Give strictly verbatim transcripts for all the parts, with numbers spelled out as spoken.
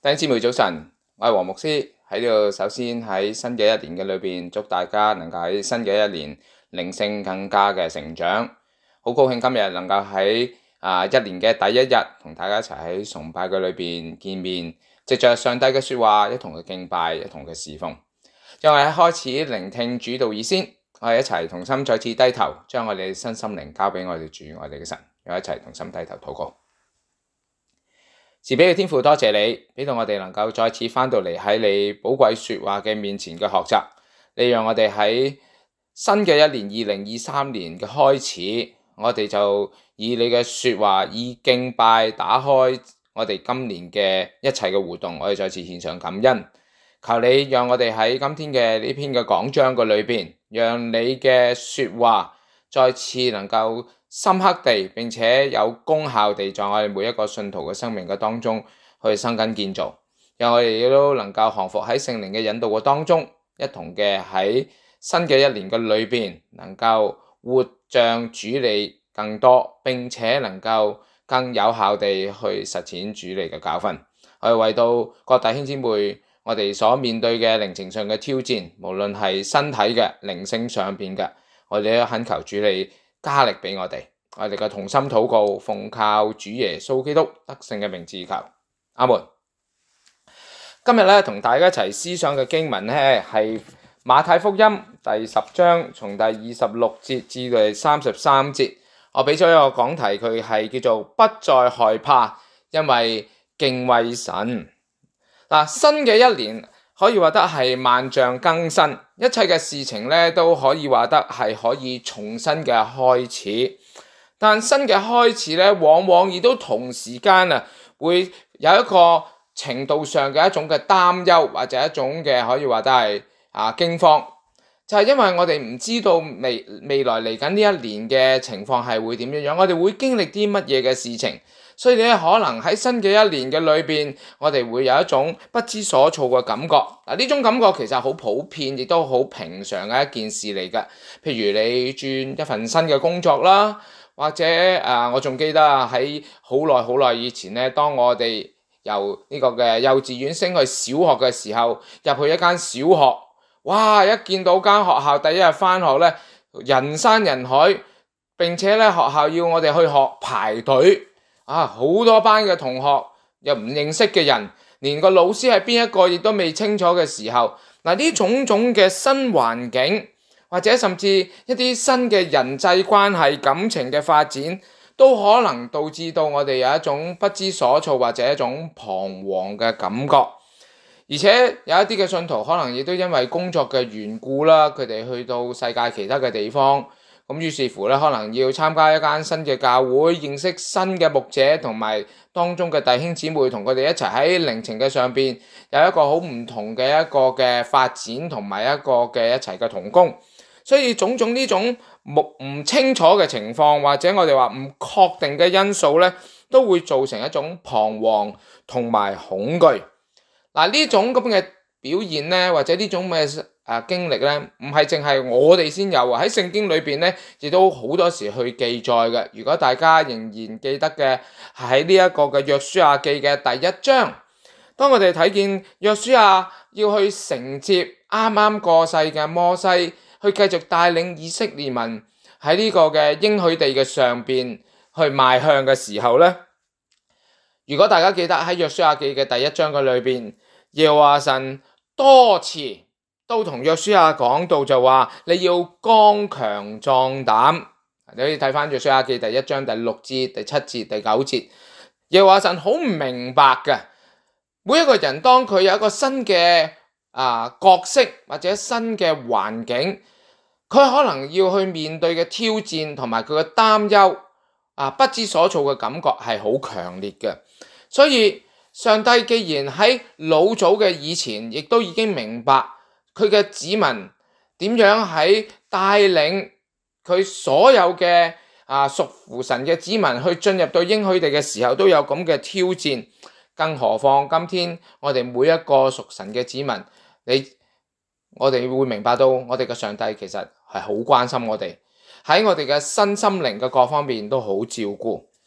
弟兄姊妹早晨，我係黃牧師喺呢度。首先喺新嘅一年嘅裏邊，祝大家能夠喺新嘅一年靈性更加嘅成長。好高興今日能夠喺啊一年嘅第一日同大家一齊喺崇拜嘅裏邊見面，藉着上帝嘅說話，一同嘅敬拜，一同嘅侍奉。讓我哋喺開始聆聽主道以先，我哋一齊同心再次低頭，將我哋嘅身心靈交俾我哋主，我哋嘅神，讓我一齊同心低頭禱告。慈悲嘅天父，多謝你俾到我哋能夠再次翻到嚟喺你寶貴說話嘅面前嘅學習。你讓我哋喺新嘅一年二零二三年嘅開始，我哋就以你嘅說話，以敬拜打開我哋今年嘅一切嘅活動。我哋再次獻上感恩，求你讓我哋喺今天嘅呢篇嘅講章嘅裏邊，讓你嘅說話再次能夠深刻地並且有功效地在我哋每一個信徒嘅生命嘅當中去生根建造，讓我哋亦都能夠降服喺聖靈嘅引導嘅當中，一同嘅喺新嘅一年嘅裏邊能夠活像主你更多，並且能夠更有效地去實踐主你嘅教訓。我哋為到各弟兄姊妹我哋所面對嘅靈情上嘅挑戰，無論係身體嘅靈性上邊嘅，我哋都懇求主你加力俾我哋，我哋嘅同心禱告，奉靠主耶穌基督得勝嘅名字求，阿門。今日咧同大家一齊思想嘅經文咧係馬太福音第十章，從第二十六節至第三十三節。我俾咗一個講題，佢係叫做不再害怕，因為敬畏神。嗱，新嘅一年可以話得係萬象更新，一切嘅事情咧都可以話得係可以重新嘅開始。但新嘅開始咧，往往亦都同時間啊，會有一個程度上嘅一種嘅擔憂，或者一種嘅可以話得係啊驚慌，就係因為我哋唔知道未未來嚟緊呢一年嘅情況係會點樣樣，我哋會經歷啲乜嘢嘅事情。所以咧，可能喺新嘅一年嘅裏邊，我哋會有一種不知所措嘅感覺。嗱，呢種感覺其實好普遍，亦都好平常嘅一件事嚟㗎。譬如你轉一份新嘅工作啦，或者誒、呃，我仲記得喺好耐好耐以前咧，當我哋由呢個嘅幼稚園升去小學嘅時候，入去一間小學，哇！一見到間學校第一日返學咧，人山人海，並且咧學校要我哋去學排隊。啊！好多班嘅同學又唔認識嘅人，連個老師係邊一個亦都未清楚嘅時候，嗱，呢種種嘅新環境，或者甚至一啲新嘅人際關係、感情嘅發展，都可能導致到我哋有一種不知所措或者一種彷徨嘅感覺。而且有一啲嘅信徒可能亦都因為工作嘅緣故啦，佢哋去到世界其他嘅地方。咁於是乎咧，可能要參加一間新嘅教會，認識新嘅牧者同埋當中嘅弟兄姊妹，同佢哋一齊喺靈情嘅上邊有一個好唔同嘅一個嘅發展，同埋一個嘅一齊嘅同工。所以種種呢種唔清楚嘅情況，或者我哋話唔確定嘅因素咧，都會造成一種彷徨同埋恐懼。嗱，呢種咁嘅表現咧，或者呢種嘅啊經歷咧，唔係淨係我哋先有啊，喺聖經裏邊咧，亦都好多時去記載嘅。如果大家仍然記得嘅，喺呢一個嘅約書亞記嘅第一章，當我哋睇見約書亞要去承接啱啱過世嘅摩西，去繼續帶領以色列民喺呢個嘅應許地嘅上邊去邁向嘅時候咧，如果大家記得喺約書亞記嘅第一章嘅裏邊，耶和華神多次都同約書亞講到就話，你要剛強壯膽。你可以睇翻約書亞記第一章第六節、第七節、第九節。耶和華神好唔明白嘅，每一個人當佢有一個新嘅啊角色或者新嘅環境，佢可能要去面對嘅挑戰同埋佢嘅擔憂啊，不知所措嘅感覺係好強烈嘅。所以上帝既然喺老早嘅以前，亦都已經明白佢嘅子民點樣喺帶領佢所有嘅啊屬乎神嘅子民去進入到應許地嘅時候，都有咁嘅挑戰。更何況今天我哋每一個屬神嘅子民，你我哋會明白到我哋嘅上帝其實係好關心我哋，喺我哋嘅身心靈嘅各方面都好照顧。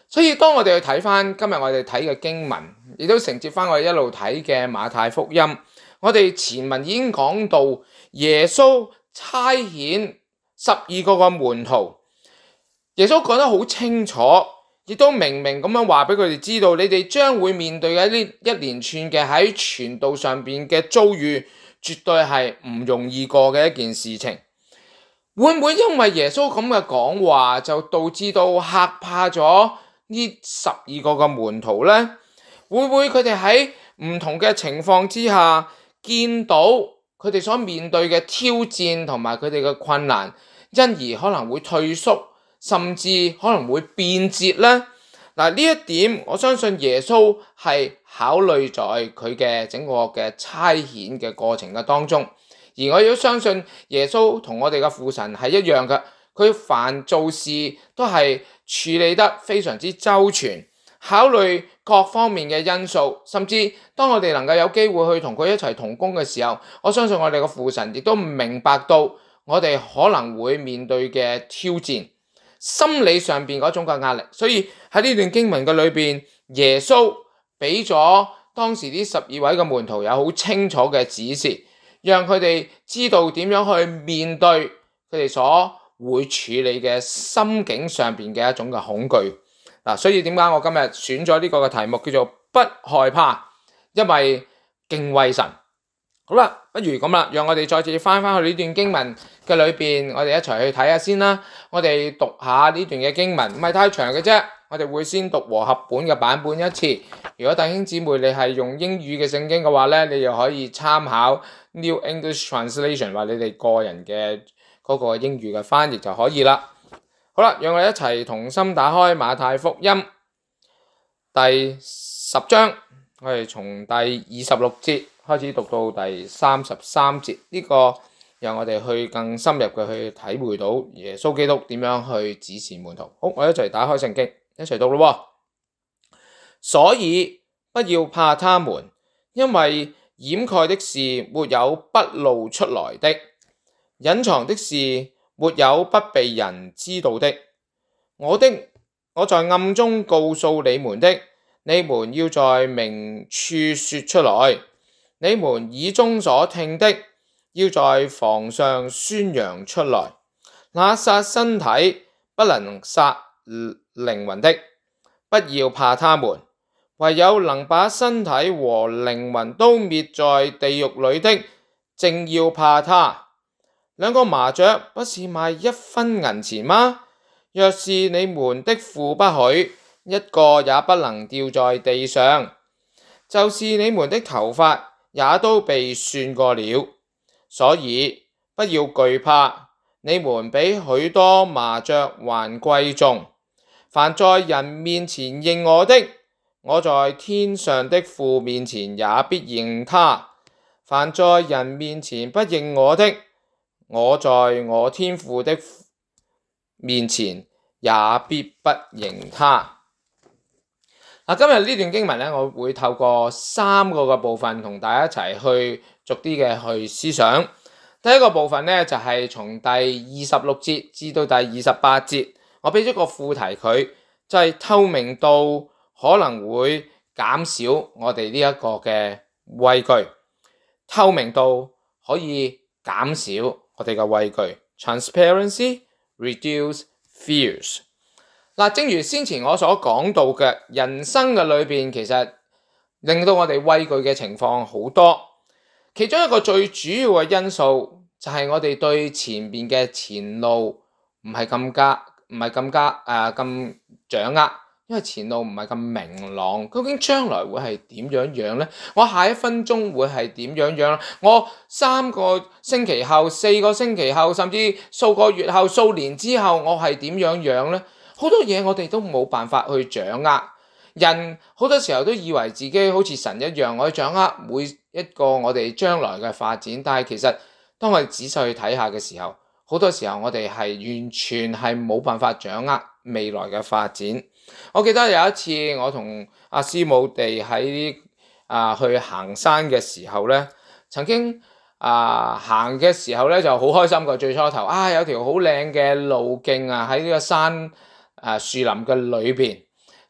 所以當我哋去睇翻今日我哋睇嘅經文，亦都承接翻我哋一路睇嘅馬太福音，我哋前文已經講到耶穌差遣十二個嘅門徒，耶穌講得好清楚，亦都明明咁樣話俾佢哋知道，你哋將會面對嘅呢一連串嘅喺傳道上邊嘅遭遇，絕對係唔容易過嘅一件事情。會唔會因為耶穌咁嘅講話，就導致到嚇怕咗呢十二個嘅門徒呢？會唔會佢哋喺唔同嘅情況之下，見到佢哋所面對嘅挑戰同埋佢哋嘅困難，因而可能會退縮，甚至可能會變節呢？嗱，呢一點我相信耶穌係考慮在佢嘅整個嘅差遣嘅過程嘅當中，而我亦都相信耶穌同我哋嘅父神係一樣嘅，佢凡做事都係處理得非常之周全，考慮各方面嘅因素，甚至當我哋能夠有機會去同佢一齊同工嘅時候，我相信我哋嘅父神亦都明白到我哋可能會面對嘅挑戰，心理上邊嗰種嘅壓力。所以喺呢段經文嘅裏邊，耶穌俾咗當時呢十二位嘅門徒有好清楚嘅指示，讓佢哋知道點樣去面對佢哋所會處理嘅心境上邊嘅一種嘅恐懼。嗱，所以點解我今日選咗呢個嘅題目叫做不害怕，因為敬畏神。好啦，不如咁啦，讓我哋再次翻翻去呢段經文嘅裏邊，我哋一齊去睇下先啦。我哋讀下呢段嘅經文，唔係太長嘅啫。我哋會先讀和合本嘅版本一次。如果弟兄姊妹你係用英語嘅聖經嘅話咧，你又可以參考 New English Translation 或你哋個人嘅嗰個英語嘅翻譯就可以啦。好啦，讓我哋一齊同心打開馬太福音第十章，我哋從第二十六節開始讀到第三十三節，呢、這個讓我哋去更深入嘅去體會到耶穌基督點樣去指示門徒。好，我哋一齊打開聖經，一齊讀咯。所以不要怕他們，因為掩蓋的事沒有不露出來的，隱藏的事沒有不被人知道的。我的我在暗中告訴你們的，你們要在明處說出來。你們耳中所聽的，要在房上宣揚出來。那殺身體不能殺靈魂的，不要怕他們；唯有能把身體和靈魂都滅在地獄裏的，正要怕他。兩個麻雀不是賣一分銀錢嗎？若是你們的父不許，一個也不能掉在地上。就是你們的頭髮也都被算過了，所以不要懼怕，你們比許多麻雀還貴重。凡在人面前認我的，我在天上的父面前也必認他；凡在人面前不認我的，我在我天父的面前也必不認他。嗱，今日呢段經文咧，我會透過三個嘅部分同大家一齊去逐啲嘅去思想。第一個部分咧就係從第二十六節至到第二十八節，我俾咗個副題佢，就係透明度可能會減少我哋呢一個嘅畏懼。透明度可以減少我哋嘅畏懼 ，transparency reduce fears。嗱，正如先前我所講到嘅，人生嘅裏邊其實令到我哋畏懼嘅情況好多，其中一個最主要嘅因素就係我哋對前邊嘅前路唔係咁加，唔係咁加誒咁掌握。因為前路唔係咁明朗，究竟將來會係點樣樣呢？我下一分鐘會係點樣樣？我三個星期後、四個星期後，甚至數個月後、數年之後，我係點樣樣呢？好多嘢我哋都冇辦法去掌握。人好多時候都以為自己好似神一樣，我去掌握每一個我哋將來嘅發展。但係其實當我哋仔細去睇下嘅時候，好多時候我哋係完全係冇辦法掌握未來嘅發展。我記得有一次我同阿師母哋喺啊去行山嘅時候咧，曾經啊行嘅時候咧就好開心㗎。最初頭啊有條好靚嘅路徑啊喺呢個山啊樹林嘅裏邊，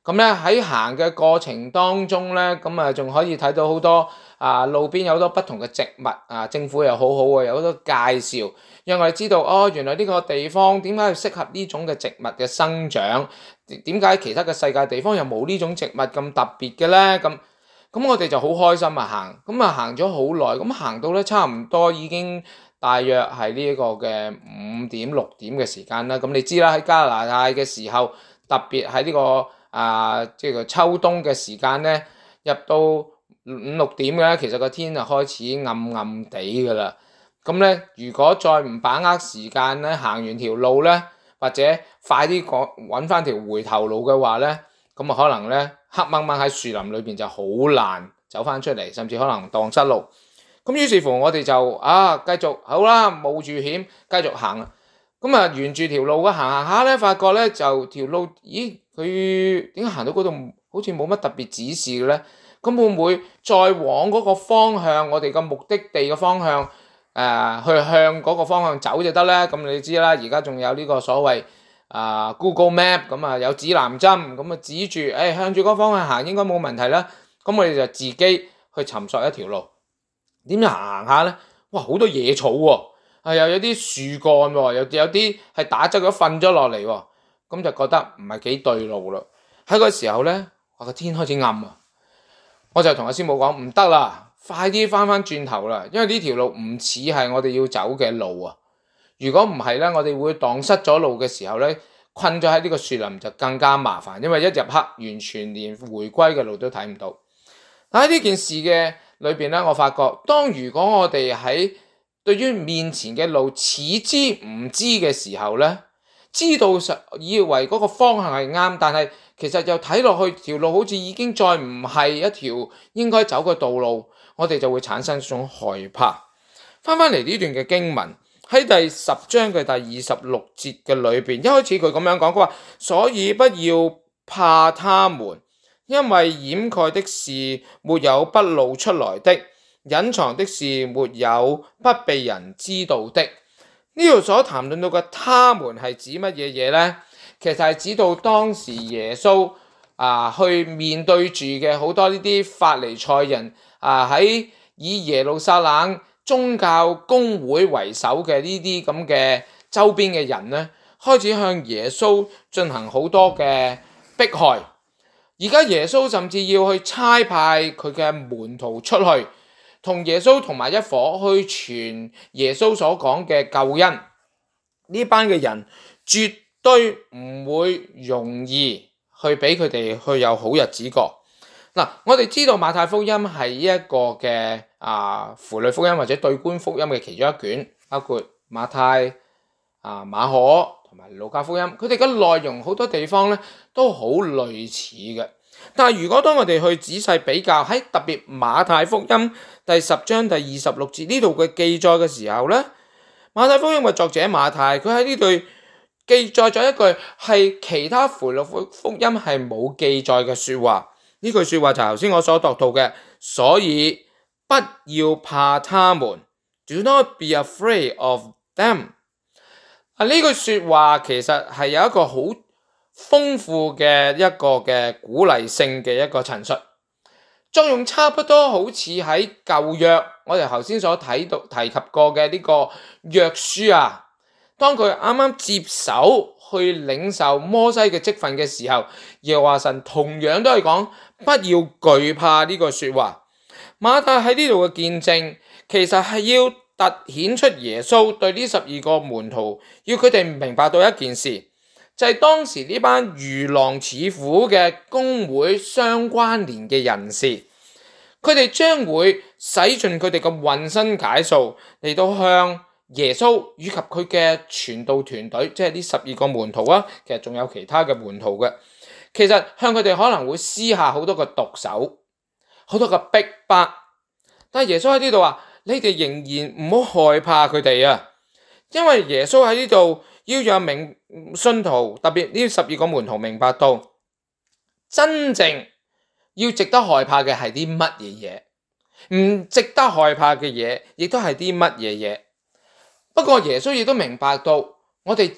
咁咧喺行嘅過程當中咧，咁啊仲可以睇到好多啊路邊有好多不同嘅植物啊，政府又好好啊，有好多介紹，讓我哋知道哦，原來呢個地方點解係適合呢種嘅植物嘅生長，點解其他嘅世界地方又冇呢種植物咁特別嘅咧？咁咁我哋就好開心啊行，咁啊行咗好耐，咁行到咧差唔多已經大約係呢一個嘅五點六點嘅時間啦。咁你知啦，喺加拿大嘅時候，特別喺呢個啊，即係個秋冬嘅時間咧，入到五六點嘅咧，其實個天就開始暗暗地㗎啦。咁咧，如果再唔把握時間咧，行完條路咧，或者快啲講揾翻條回頭路嘅話咧，咁啊可能咧黑掹掹喺樹林裏邊就好難走翻出嚟，甚至可能蕩失路。咁於是乎我哋就啊繼續好啦，冒住險繼續行啦。咁啊沿住條路嘅行行下咧，發覺咧就條路，咦佢點解行到嗰度好似冇乜特別指示嘅咧？咁會唔會再往嗰個方向，我哋個目的地嘅方向誒、呃、去向嗰個方向走就得咧？咁你知啦，而家仲有呢個所謂啊、呃、Google Map， 咁啊有指南針，咁啊指住誒、哎、向住嗰個方向行應該冇問題啦。咁我哋就自己去尋索一條路。點樣行行下咧？哇，好多野草喎、哦！啊，又有啲樹幹喎，有有啲係打側咗瞓咗落嚟喎，咁就覺得唔係幾對路啦。喺個時候咧，話個天開始暗啊，我就同阿師母講唔得啦，快啲翻翻轉頭啦，因為呢條路唔似係我哋要走嘅路啊。如果唔係咧，我哋會蕩失咗路嘅時候咧，困咗喺呢個樹林就更加麻煩，因為一入黑，完全連回歸嘅路都睇唔到。但喺呢件事嘅裏邊咧，我發覺當如果我哋喺對於面前嘅路似知唔知嘅時候咧，知道實以為嗰個方向係啱，但係其實又睇落去條路好似已經再唔係一條應該走嘅道路，我哋就會產生一種害怕。翻翻嚟呢段嘅經文喺第十章嘅第二十六節嘅裏邊，一開始佢咁樣講，佢話所以不要怕他們，因為掩蓋的事沒有不露出來的，隱藏的事沒有不被人知道的。呢度所談論到嘅他們係指乜嘢嘢呢？其實係指到當時耶穌啊去面對住嘅好多呢啲法利賽人啊，喺以耶路撒冷宗教公會為首嘅呢啲咁嘅周邊嘅人呢，開始向耶穌進行好多嘅迫害。而家耶穌甚至要去差派佢嘅門徒出去，同耶穌同埋一伙去傳耶穌所講嘅救恩。呢班嘅人絕對唔會容易去俾佢哋去有好日子過。嗱，我哋知道馬太福音係一個嘅啊符類福音或者對觀福音嘅其中一卷，包括馬太、啊馬可同埋路加福音，佢哋嘅內容好多地方咧都好類似嘅。但係如果當我哋去仔細比較喺特別馬太福音第十章第二十六節呢度嘅記載嘅時候咧，馬太福音嘅作者馬太佢喺呢度記載咗一句係其他符類福音係冇記載嘅說話。呢句說話就係頭先我所讀到嘅，所以不要怕他們 ，Do not be afraid of them。啊，呢句說話其實係有一個好豐富嘅一個嘅鼓勵性嘅一個陳述，作用差不多好似喺舊約我哋頭先所睇到提及過嘅呢個約書亞，當佢啱啱接手去領受摩西嘅職分嘅時候，耶和華神同樣都係講不要懼怕呢個說話。馬太喺呢度嘅見證，其實係要凸顯出耶穌對呢十二個門徒，要佢哋明白到一件事，就係、是、當時呢班如狼似虎嘅公會相關聯嘅人士，佢哋將會使盡佢哋嘅渾身解數嚟到向耶穌以及佢嘅傳道團隊，即係呢十二個門徒啊，其實仲有其他嘅門徒嘅，其實向佢哋可能會施下好多嘅毒手，好多嘅逼迫。但係耶穌喺呢度話，你哋仍然唔好害怕佢哋啊，因為耶穌喺呢度要讓明信徒，特別呢十二個門徒明白到，真正要值得害怕嘅係啲乜嘢嘢，唔值得害怕嘅嘢，亦都係啲乜嘢嘢。不過耶穌亦都明白到，我哋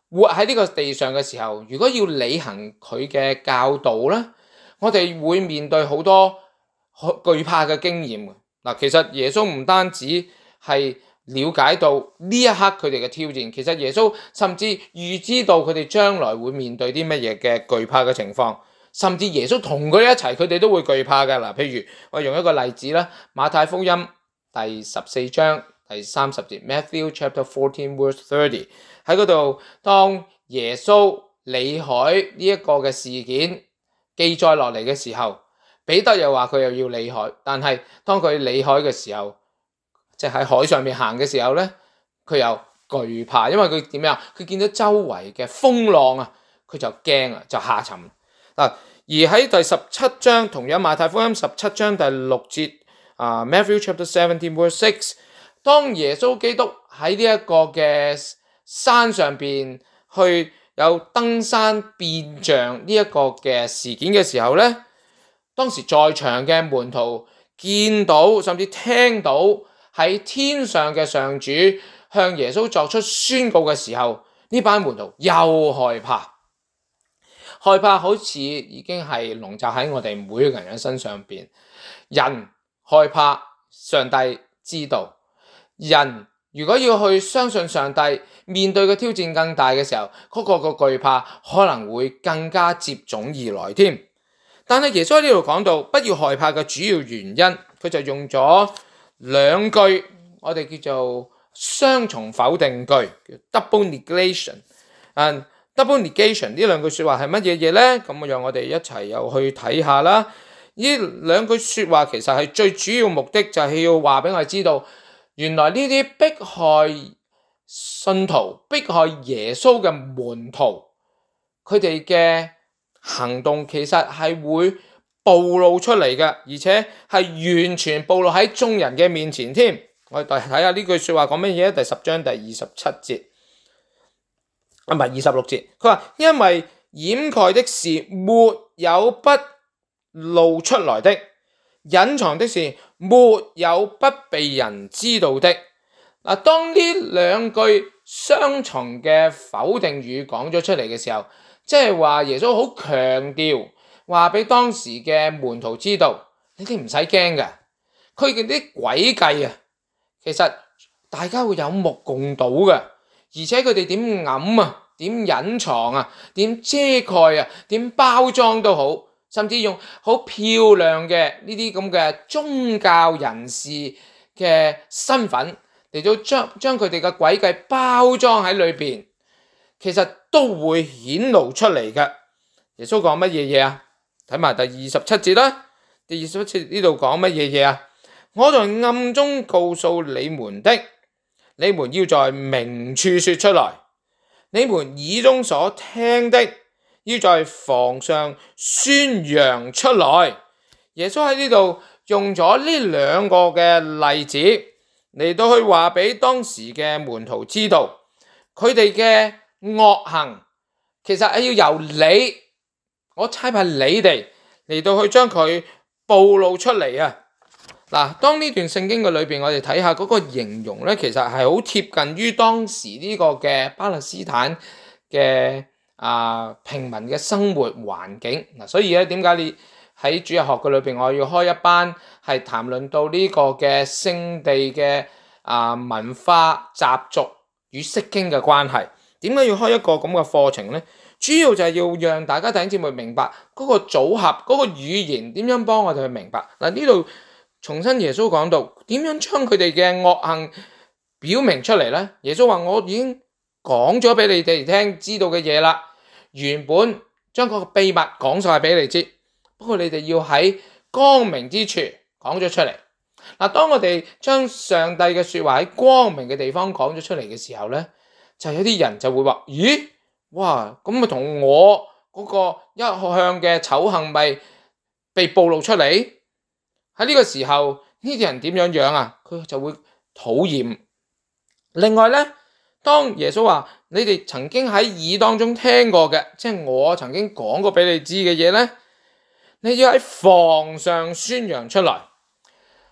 活喺呢個地上嘅時候，如果要履行佢嘅教導咧，我哋會面對好多懼怕嘅經驗。嗱，其實耶穌唔單止係了解到呢一刻佢哋嘅挑戰，其實耶穌甚至預知到佢哋將來會面對啲乜嘢嘅懼怕嘅情況，甚至耶穌同佢哋一齊，佢哋都會懼怕嘅。嗱，譬如我用一個例子啦，馬太福音第十四章第三十節 ，Matthew chapter fourteen verse thirty， 喺嗰度，當耶穌離海呢一個嘅事件記載落嚟嘅時候，彼得又話佢又要離海，但係當佢離海嘅時候，即係喺海上面行嘅時候咧，佢又懼怕，因為佢點樣？佢見到周圍嘅風浪啊，佢就驚啊，就下沉。嗱，而喺第十七章，同樣馬太福音十七章第六節啊 ，Matthew chapter seventeen verse six， 當耶穌基督喺呢一個嘅山上邊去有登山變像呢一個嘅事件嘅時候咧，當時在場嘅門徒見到甚至聽到喺天上嘅上主向耶穌作出宣告嘅時候，呢班門徒又害怕，害怕好似已經係籠罩喺我哋每個人嘅身上邊。人害怕，上帝知道。人如果要去相信上帝，面對嘅挑戰更大嘅時候，嗰、那個個懼怕可能會更加接踵而來添。但係耶穌喺呢度講到不要害怕嘅主要原因，佢就用咗兩句我哋叫做雙重否定句，叫 double negation。嗯 double negation 呢兩句說話係乜嘢嘢咧？咁讓我哋一齊又去睇下啦。呢兩句說話其實係最主要目的就係要話俾我哋知道，原來呢啲迫害信徒、迫害耶穌嘅門徒，佢哋嘅行動其實係會暴露出嚟嘅，而且係完全暴露喺眾人嘅面前添。我哋睇下呢句說話講乜嘢？第十章第二十七節，唔係二十六節，佢話因為掩蓋的事沒有不露出來的，隱藏的事沒有不被人知道的。嗱，當呢兩句雙重嘅否定語講咗出嚟嘅時候，即係話耶穌好強調，話俾當時嘅門徒知道，你哋唔使驚嘅，佢嘅啲詭計啊，其實大家會有目共睹嘅，而且佢哋點揞啊，點隱藏啊，點遮蓋啊，點包裝都好，甚至用好漂亮嘅呢啲咁嘅宗教人士嘅身份嚟到將將佢哋嘅詭計包裝喺裏邊，其實都會顯露出嚟嘅。耶穌講乜嘢嘢啊？睇埋第二十七節啦。第二十七節呢度講乜嘢嘢啊？我在暗中告訴你們的，你們要在明處說出來；你們耳中所聽的，要在房上宣揚出來。耶穌喺呢度用咗呢兩個嘅例子嚟到去話俾當時嘅門徒知道，佢哋嘅惡行其實係要由你，我差派你哋嚟到去將佢暴露出嚟啊！嗱，當呢段聖經嘅裏邊，我哋睇下嗰個形容咧，其實係好貼近於當時呢個嘅巴勒斯坦嘅啊、呃、平民嘅生活環境嗱，所以咧點解你喺主日學嘅裏邊，我要開一班係談論到呢個嘅聖地嘅啊、呃、文化習俗與釋經嘅關係？點解要開一個咁嘅課程咧？主要就係要讓大家弟兄姊妹明白嗰個組合、嗰個語言點樣幫我哋去明白嗱。呢度重新耶穌講到點樣將佢哋嘅惡行表明出嚟咧？耶穌話我已經講咗俾你哋聽知道嘅嘢啦，原本將個秘密講晒俾你知，不過你哋要喺光明之處講咗出嚟。嗱，當我哋將上帝嘅說話喺光明嘅地方講咗出嚟嘅時候咧，就有啲人就會話：咦，哇，咁咪同我嗰個一向嘅醜行咪被暴露出嚟？喺呢個時候，呢啲人點樣樣啊？佢就會討厭。另外咧，當耶穌話你哋曾經喺耳當中聽過嘅，即係我曾經講過俾你知嘅嘢咧，你要喺房上宣揚出來。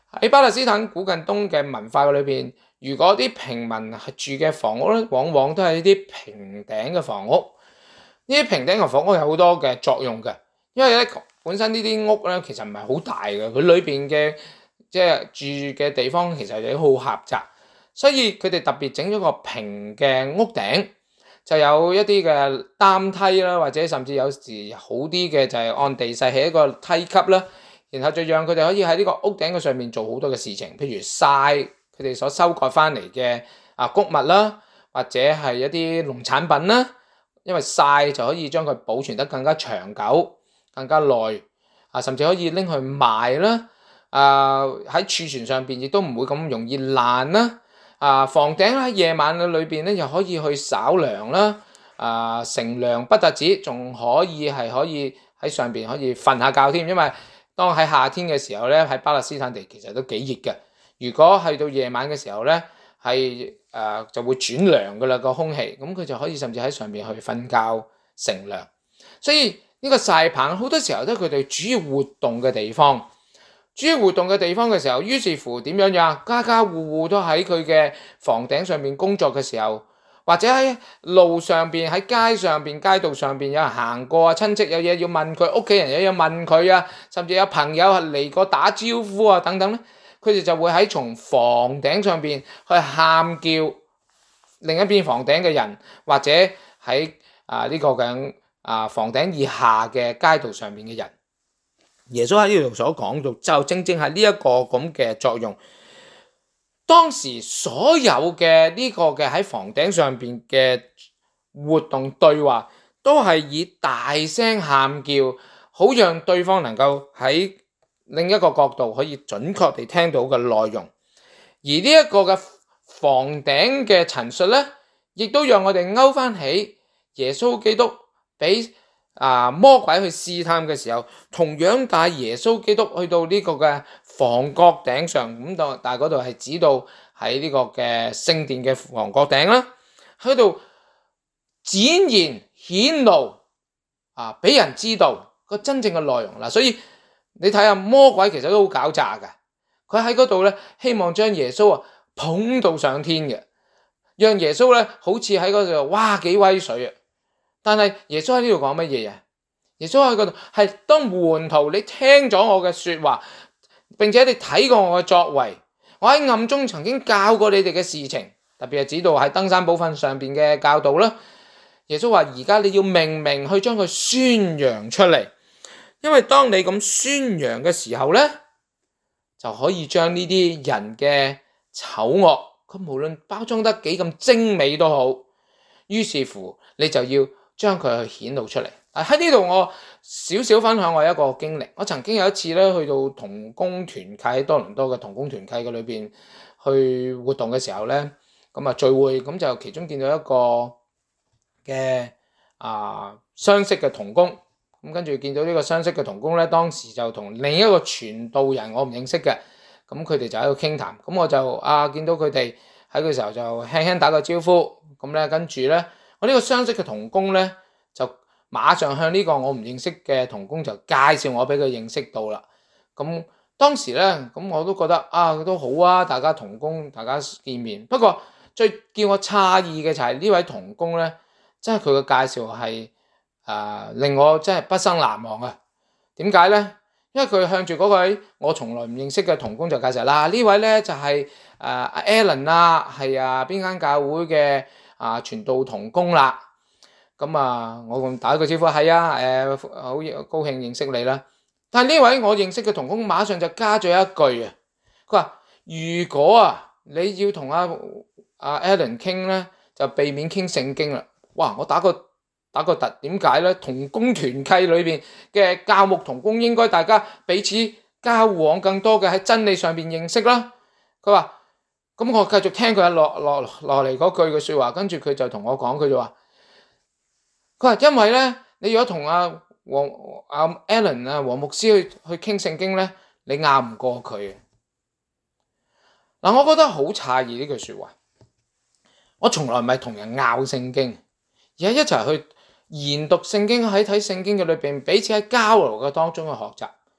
喺巴勒斯坦古近東嘅文化裏邊，如果啲平民係住嘅房屋咧，往往都係啲平頂嘅房屋。呢啲平頂嘅房屋有好多嘅作用嘅，因為咧本身呢啲屋咧其實唔係好大嘅，佢裏邊嘅即係住嘅地方其實亦都好狹窄，所以佢哋特別整咗個平嘅屋頂，就有一啲嘅擔梯啦，或者甚至有時好啲嘅就係按地勢起一個梯級啦，然後就讓佢哋可以喺呢個屋頂嘅上面做好多嘅事情，譬如曬佢哋所收割翻嚟嘅啊穀物啦，或者係一啲農產品啦。因為曬就可以將佢保存得更加長久、更加耐，啊，甚至可以拎去賣啦。啊，喺儲存上邊亦都唔會咁容易爛啦。啊，房頂喺夜晚嘅裏邊咧，又可以去稍涼啦。啊，乘涼不特止，仲可以係可以喺上邊可以瞓下覺添。因為當喺夏天嘅時候咧，喺巴勒斯坦地其實都幾熱嘅。如果去到夜晚嘅時候咧，係誒、呃、就會轉涼噶啦個空氣，咁佢就可以甚至喺上面去瞓覺乘涼。所以呢個曬棚好多時候都係佢哋主要活動嘅地方。主要活動嘅地方嘅時候，於是乎點樣呀？家家戶戶都喺佢嘅房頂上面工作嘅時候，或者喺路上邊、喺街上邊、街道上邊有人行過啊，親戚有嘢要問佢，屋企人有嘢問佢啊，甚至有朋友係嚟過打招呼啊等等咧。佢哋就會喺從房頂上邊去喊叫另一邊房頂嘅人，或者喺啊呢個嘅啊房頂以下嘅街道上面嘅人。耶穌喺呢度所講到，就正正係呢一個咁嘅作用。當時所有嘅呢個嘅喺房頂上邊嘅活動對話，都係以大聲喊叫，好讓對方能夠喺另一個角度可以準確地聽到嘅內容，而呢一個嘅房頂嘅陳述咧，亦都讓我哋勾翻起耶穌基督俾啊魔鬼去試探嘅時候，同樣帶耶穌基督去到呢個嘅房角頂上，咁到但係嗰度係指到喺呢個嘅聖殿嘅房角頂啦，喺度展現顯露啊俾人知道個真正嘅內容啦，所以。你睇下魔鬼其實都好狡詐㗎，佢喺嗰度咧希望將耶穌啊捧到上天嘅，讓耶穌咧好似喺嗰度哇幾威水啊！但係耶穌喺呢度講乜嘢啊？耶穌喺嗰度係當門徒，你聽咗我嘅說話，並且你睇過我嘅作為，我喺暗中曾經教過你哋嘅事情，特別係指到喺登山寶訓上邊嘅教導啦。耶穌話：而家你要明明去將佢宣揚出嚟。因為當你咁宣揚嘅時候咧，就可以將呢啲人嘅醜惡，佢無論包裝得幾咁精美都好，於是乎你就要將佢去顯露出嚟。喺呢度我少少分享我一個經歷，我曾經有一次咧去到同工團契，喺多倫多嘅同工團契嘅裏邊去活動嘅時候咧，咁啊聚會，咁就其中見到一個嘅啊相識嘅同工。咁跟住見到呢個相識嘅同工咧，當時就同另一個傳道人我唔認識嘅，咁佢哋就喺度傾談，咁我就啊見到佢哋喺個時候就輕輕打個招呼，咁咧跟住咧我呢個相識嘅同工咧就馬上向呢個我唔認識嘅同工就介紹我俾佢認識到啦。咁當時咧咁我都覺得啊都好啊，大家同工大家見面。不過最叫我詫異嘅就係呢位同工咧，真係佢嘅介紹係。啊！令我真係畢生難忘啊！點解咧？因為佢向住嗰位我從來唔認識嘅同工就介紹啦。呢位咧就係誒阿 Alan 啦，係啊邊間教會嘅啊傳道同工啦。咁啊，我咁打個招呼，係啊，誒好高興認識你啦。但係呢位我認識嘅同工馬上就加咗一句啊，佢話：如果啊你要同阿阿 Alan 傾咧，就避免傾聖經啦。哇！我打個打個突，點解咧？同工團契裏邊嘅教牧同工應該大家彼此交往更多嘅喺真理上邊認識啦。佢話：咁我繼續聽佢落落落嚟嗰句嘅説話，跟住佢就同我講，佢就話：佢話因為咧，你如果同阿黃阿 Alan 啊黃牧師去去傾聖經咧，你拗唔過佢。嗱，我覺得好詫異呢句説話。我從來唔係同人拗聖經，而係一齊去研讀聖經，喺睇聖經嘅裏邊，彼此喺交流嘅當中嘅學習。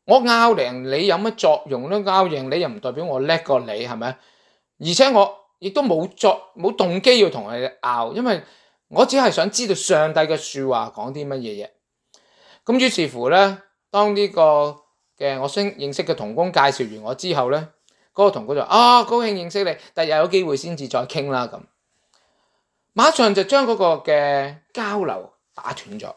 我拗贏你有乜作用咧？拗贏你又唔代表我叻過你，係咪？而且我亦都冇作冇動機要同你拗，因為我只係想知道上帝嘅說話講啲乜嘢嘢。咁於是乎咧，當呢個嘅我先認識嘅同工介紹完我之後咧，嗰、那個同工就啊，高興認識你，第日有機會先至再傾啦咁。馬上就將嗰個嘅交流打斷咗。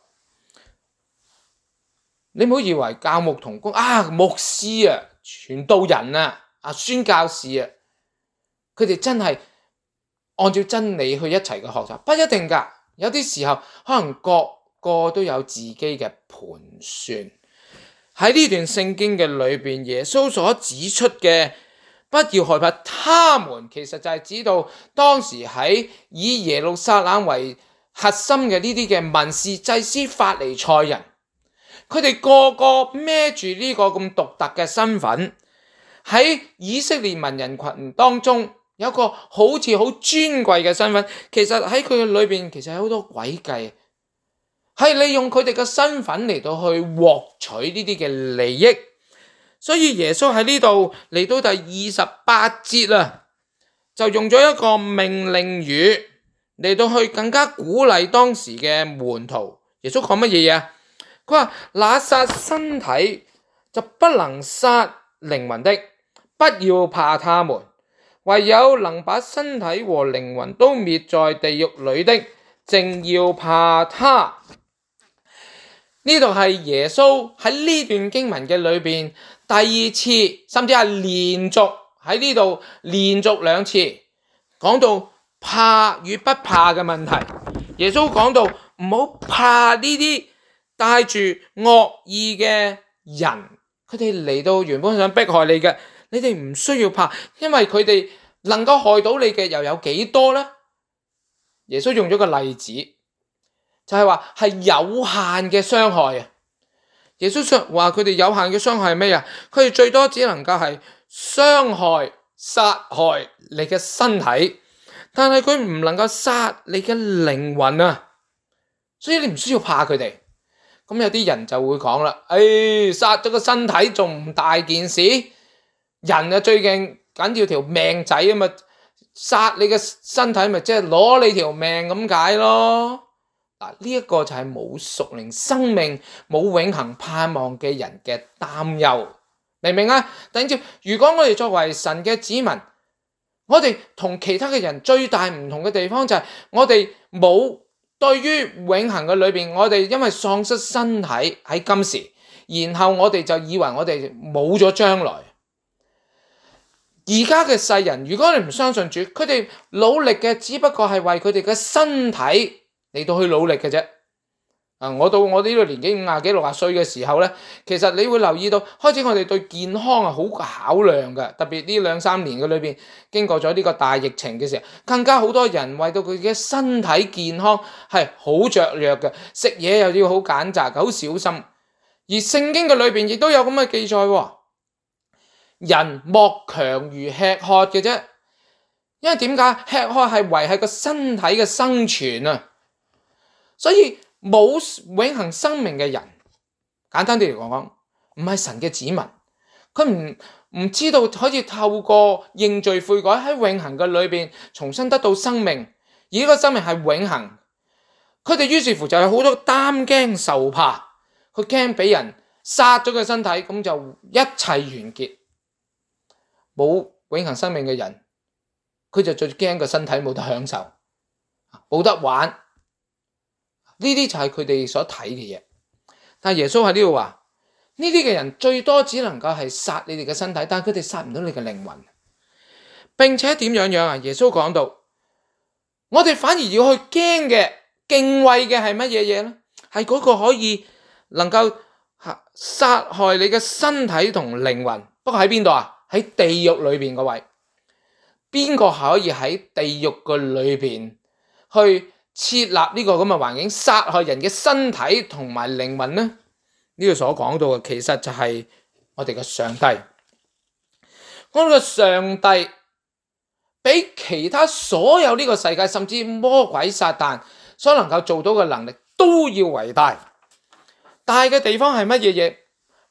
你唔好以為教牧同工啊、牧師啊、傳道人啊、啊宣教士啊，佢哋真係按照真理去一齊嘅學習，不一定㗎。有啲時候可能各個都有自己嘅盤算。喺呢段聖經嘅裏邊，耶穌所指出嘅不要害怕他們，其實就係指到當時喺以耶路撒冷為核心嘅呢啲嘅文士、祭司、法利賽人。佢哋個個孭住呢個咁獨特嘅身份，喺以色列民人群當中有個好似好尊貴嘅身份，其實喺佢嘅裏邊其實有好多詭計，係利用佢哋嘅身份嚟到去獲取呢啲嘅利益。所以耶穌喺呢度嚟到第二十八節啊，就用咗一個命令語嚟到去更加鼓勵當時嘅門徒。耶穌講乜嘢嘢？佢話：那殺身體就不能殺靈魂的，不要怕他們；唯有能把身體和靈魂都滅在地獄裏的，正要怕他。呢度係耶穌喺呢段經文嘅裏邊第二次，甚至係連續喺呢度連續兩次講到怕與不怕嘅問題。耶穌講到唔好怕呢啲帶住惡意嘅人，佢哋嚟到原本想迫害你嘅，你哋唔需要怕，因為佢哋能夠害到你嘅又有幾多呢？耶穌用咗個例子，就係話係有限嘅傷害啊！耶穌話佢哋有限嘅傷害係咩啊？佢哋最多只能夠係傷害、殺害你嘅身體，但係佢唔能夠殺你嘅靈魂啊！所以你唔需要怕佢哋。咁有啲人就會講啦，誒，殺咗個身體仲唔大件事？人啊最勁緊要條命仔啊嘛，殺你嘅身體咪即係攞你條命咁解咯。嗱，呢一個就係冇屬靈生命、冇永恆盼望嘅人嘅擔憂，明唔明啊？等住，如果我哋作為神嘅子民，我哋同其他嘅人最大唔同嘅地方就係我哋冇。對於永恆嘅裏邊，我哋因為喪失身體喺今時，然後我哋就以為我哋冇咗將來。而家嘅世人，如果你唔相信主，佢哋努力嘅只不過係為佢哋嘅身體嚟到去努力嘅啫。啊，我到我呢個年紀五廿幾六廿歲嘅時候咧，其實你會留意到，開始我哋對健康係好考量嘅，特別呢兩三年嘅裏邊，經過咗呢個大疫情嘅時候，更加好多人為到佢嘅身體健康係好雀躍嘅，食嘢又要好揀擇，好小心。而聖經嘅裏邊亦都有咁嘅記載，人莫強如吃喝嘅啫，因為點解？吃喝係維繫個身體嘅生存啊，所以。冇永恆生命嘅人，簡單啲嚟講講，唔係神嘅子民，佢唔唔知道可以透過認罪悔改喺永恆嘅裏邊重新得到生命，而呢個生命係永恆。佢哋於是乎就有好多擔驚受怕，佢驚俾人殺咗個身體，咁就一切完結。冇永恆生命嘅人，佢就最驚個身體冇得享受，冇得玩。呢啲就係佢哋所睇嘅嘢，但係耶穌喺呢度話，呢啲嘅人最多只能夠係殺你哋嘅身體，但係佢哋殺唔到你嘅靈魂，並且點樣樣啊？耶穌講到，我哋反而要去驚嘅、敬畏嘅係乜嘢嘢咧？係嗰個可以能夠殺害你嘅身體同靈魂，不過喺邊度啊？喺地獄裏邊嗰位，邊個可以喺地獄嘅裏邊去設立呢個咁嘅環境，殺害人嘅身體同埋靈魂呢？呢個所講到嘅其實就係我哋嘅上帝。我哋嘅上帝比其他所有呢個世界，甚至魔鬼撒旦所能夠做到嘅能力都要偉大。大嘅地方係乜嘢嘢？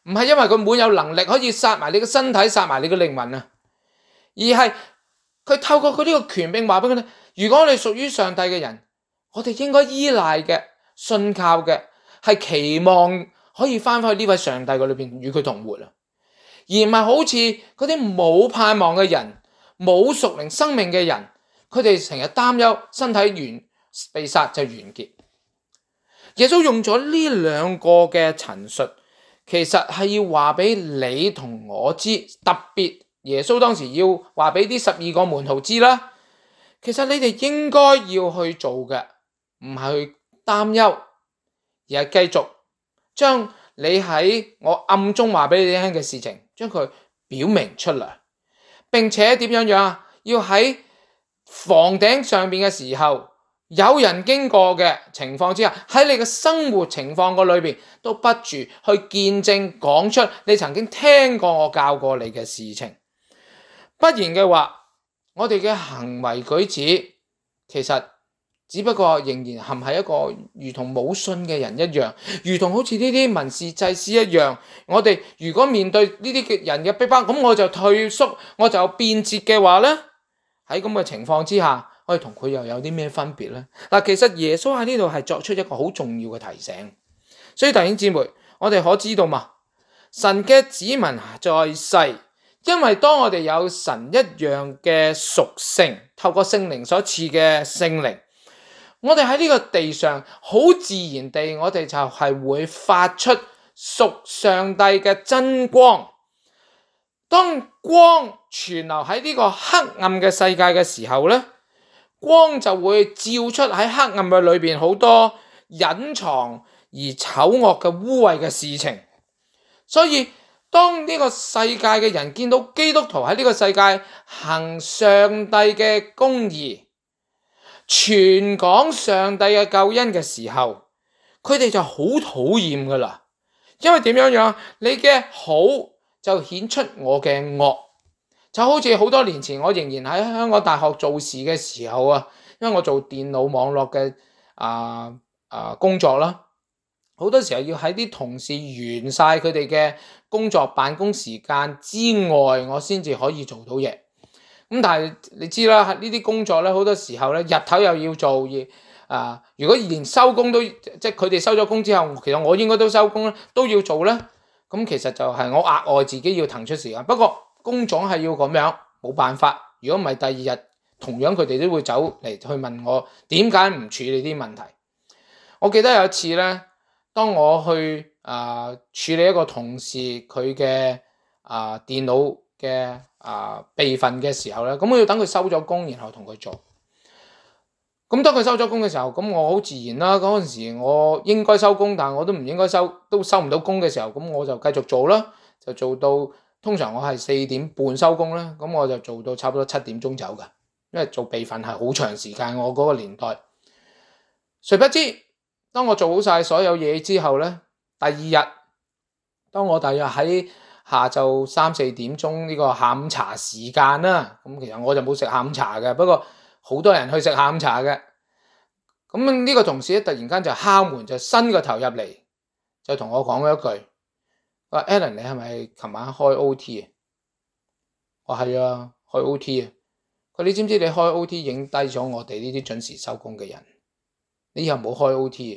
唔係因為佢滿有能力可以殺埋你嘅身體，殺埋你嘅靈魂啊，而係佢透過佢呢個權柄話俾佢聽，如果我哋屬於上帝嘅人，我哋應該依賴嘅、信靠嘅係期望可以翻返去呢位上帝嘅裏邊與佢同活啊，而唔係好似嗰啲冇盼望嘅人、冇屬靈生命嘅人，佢哋成日擔憂身體完被殺就完結。耶穌用咗呢兩個嘅陳述，其實係要話俾你同我知，特別耶穌當時要話俾啲十二個門徒知啦。其實你哋應該要去做嘅，唔係去擔憂，而係繼續將你喺我暗中話俾你聽嘅事情，將佢表明出嚟，並且點樣樣啊？要喺房頂上邊嘅時候，有人經過嘅情況之下，喺你嘅生活情況個裏邊，都不住去見證講出你曾經聽過我教過你嘅事情。不然嘅話，我哋嘅行為舉止其實只不過仍然陷喺一個如同冇信嘅人一樣，如同好似呢啲文士祭司一樣。我哋如果面對呢啲嘅人嘅逼迫，咁我就退縮，我就變節嘅話咧，喺咁嘅情況之下，我哋同佢又有啲咩分別咧？嗱，其實耶穌喺呢度係作出一個好重要嘅提醒，所以弟兄姊妹，我哋可知道嘛？神嘅子民在世，因為當我哋有神一樣嘅屬性，透過聖靈所賜嘅聖靈，我哋喺呢個地上好自然地，我哋就係會發出屬上帝嘅真光。當光存留喺呢個黑暗嘅世界嘅時候咧，光就會照出喺黑暗嘅裏邊好多隱藏而醜惡嘅污穢嘅事情。所以當呢個世界嘅人見到基督徒喺呢個世界行上帝嘅公義，傳講上帝嘅救恩嘅時候，佢哋就好討厭噶啦。因為點樣樣？你嘅好就顯出我嘅惡，就好似好多年前我仍然喺香港大學做事嘅時候啊，因為我做電腦網絡嘅啊啊工作啦，好多時候要喺啲同事完晒佢哋嘅工作辦公時間之外，我先至可以做到嘢。咁但係你知啦，呢啲工作咧，好多時候咧日頭又要做嘢啊。如果連收工都即係佢哋收咗工之後，其實我應該都收工啦，都要做咧。咁其實就係我額外自己要騰出時間，不過工種係要咁樣，冇辦法。如果唔係第二日，同樣佢哋都會走嚟去問我點解唔處理啲問題。我記得有一次咧，當我去啊、呃、處理一個同事佢嘅啊電腦嘅啊備份嘅時候咧，咁我要等佢收咗工，然後同佢做。咁當佢收咗工嘅時候，咁我好自然啦。嗰陣時我應該收工，但係我都唔應該收，都收唔到工嘅時候，咁我就繼續做啦，就做到通常我係四點半收工啦，咁我就做到差不多七點鐘走㗎，因為做備份係好長時間。我嗰個年代，誰不知當我做好晒所有嘢之後咧，第二日當我大約喺下晝三四點鐘呢個下午茶時間啦，咁其實我就冇食下午茶嘅，不過好多人去食下午茶嘅。咁呢個同事咧突然間就敲門，就伸個頭入嚟，就同我講咗一句：話 Alan 你係咪琴晚開 O T 啊？我係啊，開 O T 啊。佢你知唔知你開 O T 影低咗我哋呢啲準時收工嘅人？你以後冇開 O T 啊。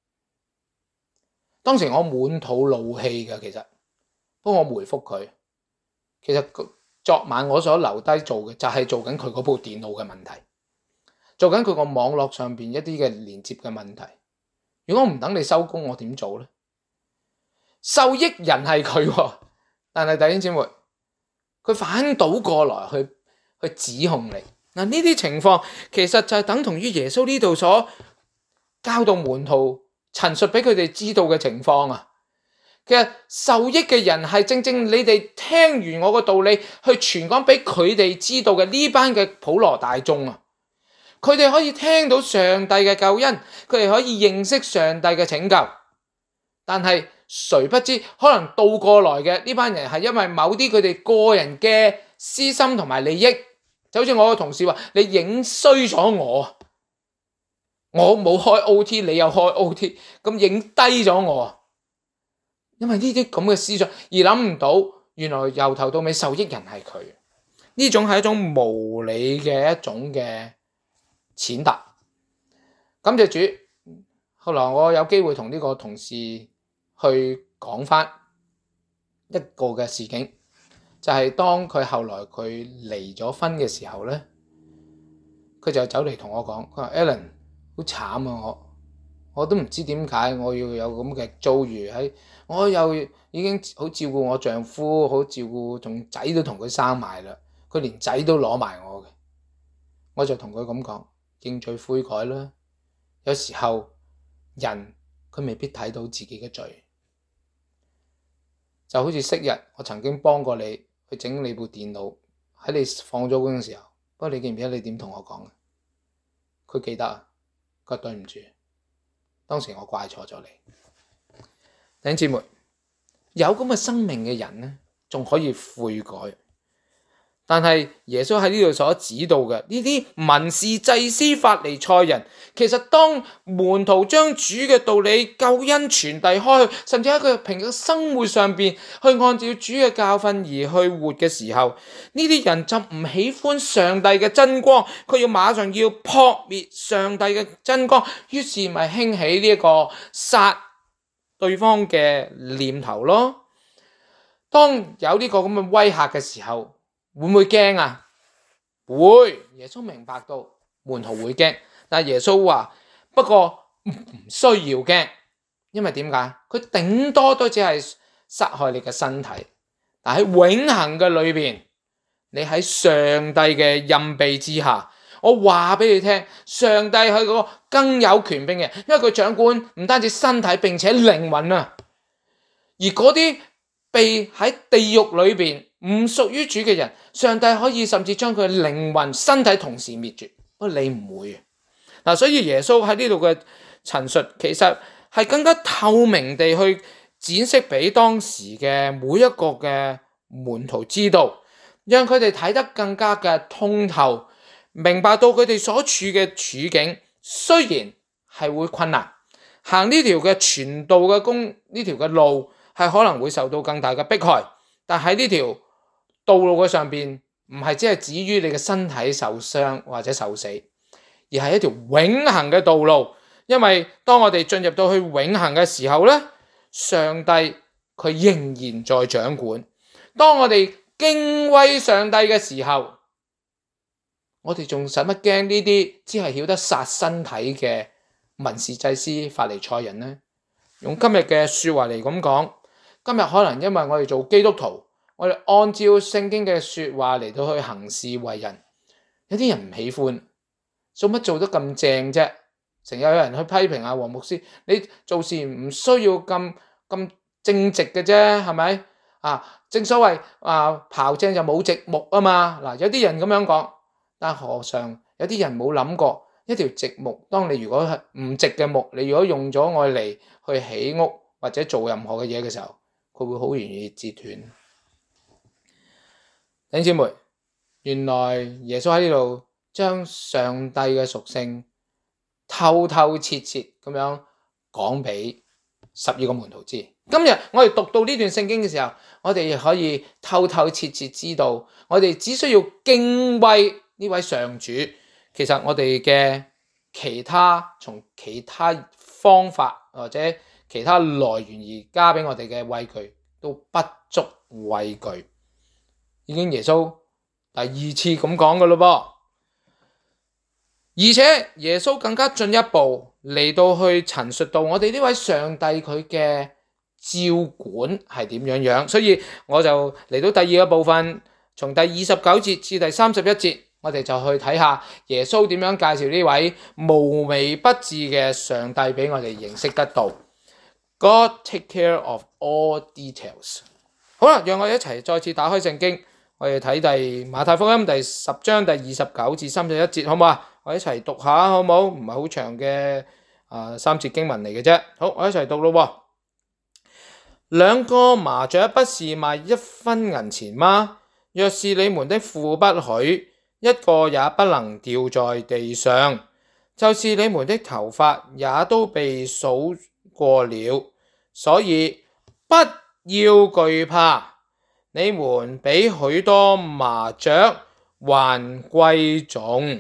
當時我滿肚怒氣嘅，其實不過我回覆佢，其實昨晚我所留低做嘅就係做緊佢嗰部電腦嘅問題，做緊佢個網絡上邊一啲嘅連接嘅問題。如果唔等你收工，我點做咧？受益人係佢，但係弟兄姊妹，佢反倒過來去去指控你。嗱，呢啲情況其實就係等同於耶穌呢度所教導門徒陳述俾佢哋知道嘅情況啊。其實受益嘅人係正正你哋聽完我個道理去傳講俾佢哋知道嘅呢班嘅普羅大眾啊，佢哋可以聽到上帝嘅救恩，佢哋可以認識上帝嘅拯救。但係誰不知可能倒過來嘅呢班人係因為某啲佢哋個人嘅私心同埋利益，就好似我個同事話：你影衰咗我，我冇開 O T， 你又開 O T， 咁影低咗我。 因為呢啲咁嘅思想而諗唔到，原來由頭到尾受益人係佢。呢種係一種無理嘅一種嘅踐踏。感謝主，後來我有機會同呢個同事去講翻一個嘅事件，就係、是、當佢後來佢離咗婚嘅時候咧，佢就走嚟同我講，佢話 Alan 好慘啊，我我都唔知點解我要有咁嘅遭遇，喺我又已經好照顧我丈夫，好照顧，仲仔都同佢生埋啦，佢連仔都攞埋我嘅。我就同佢咁講，認罪悔改啦。有時候人佢未必睇到自己嘅罪，就好似昔日我曾經幫過你去整你部電腦，喺你放咗工嘅時候，不過你記唔記得你點同我講嘅？佢記得啊，佢話對唔住，當時我怪錯咗你。弟兄姊妹，有咁嘅生命嘅人呢，仲可以悔改。但係耶穌喺呢度所指導嘅呢啲文士祭司法利賽人，其實當門徒將主嘅道理救恩傳遞開去，甚至喺佢平日生活上邊去按照主嘅教訓而去活嘅時候，呢啲人就唔喜歡上帝嘅真光，佢要馬上要撲滅上帝嘅真光，於是咪興起呢一個殺對方嘅念頭咯。當有呢個咁嘅威嚇嘅時候，會唔會驚啊？會，耶穌明白到門徒會驚，但係耶穌話不過唔需要驚，因為點解？佢頂多都只係殺害你嘅身體，但喺永恆嘅裏邊，你喺上帝嘅蔭庇之下，我話俾你聽，上帝係個更有權柄嘅，因為佢掌管唔單止身體，並且靈魂啊。而嗰啲被喺地獄裏邊唔屬於主嘅人，上帝可以甚至將佢嘅靈魂、身體同時滅絕，不過你唔會嗱，所以耶穌喺呢度嘅陳述，其實係更加透明地去展釋俾當時嘅每一個嘅門徒知道，讓佢哋睇得更加嘅通透，明白到佢哋所處嘅處境，雖然係會困難，行呢條嘅傳道嘅工呢條嘅路係可能會受到更大嘅迫害，但喺呢條道路嘅上邊，唔係只係止於你嘅身體受傷或者受死，而係一條永恆嘅道路。因為當我哋進入到去永恆嘅時候咧，上帝佢仍然在掌管。當我哋敬畏上帝嘅時候，我哋仲使乜驚呢啲只係曉得殺身體嘅文士祭司法利賽人呢？用今日嘅說話嚟咁講，今日可能因為我哋做基督徒，我哋按照聖經嘅說話嚟到去行事為人，有啲人唔喜歡，做乜做得咁正啫？成日有人去批評阿黃牧師，你做事唔需要咁咁正直嘅啫，係咪啊？正所謂啊，刨正就冇直木啊嘛。嗱，有啲人咁樣講，但何嘗有啲人冇諗過一條直木，當你如果係唔直嘅木，你如果用咗愛嚟去起屋或者做任何嘅嘢嘅時候，佢會好容易折斷。弟兄姊妹，原來耶穌喺呢度將上帝嘅屬性透透徹徹咁樣講俾十二個門徒知。今日我哋讀到呢段聖經嘅時候，我哋亦可以透透徹徹知道，我哋只需要敬畏呢位上主。其實我哋嘅其他從其他方法或者其他來源而加俾我哋嘅畏懼都不足畏懼。已經耶穌第二次咁講㗎咯噃。而且耶穌更加進一步嚟到去陳述到我哋呢位上帝佢嘅照管係點樣樣，所以我就嚟到第二個部分，從第二十九節至第三十一節，我哋就去睇下耶穌點樣介紹呢位無微不至嘅上帝俾我哋認識得到。God take care of all details。好啦，讓我哋一齊再次打開聖經，我哋睇第馬太福音第十章第二十九至三十一節，好唔好啊？我一齊讀下好唔好？唔係好長嘅啊三節經文嚟嘅啫。好，我一齊讀咯。兩個麻雀不是賣一分銀錢嗎？若是你們的父不許，一個也不能掉在地上。就是你們的頭髮也都被數過了，所以不要懼怕，你們比許多麻雀還貴重。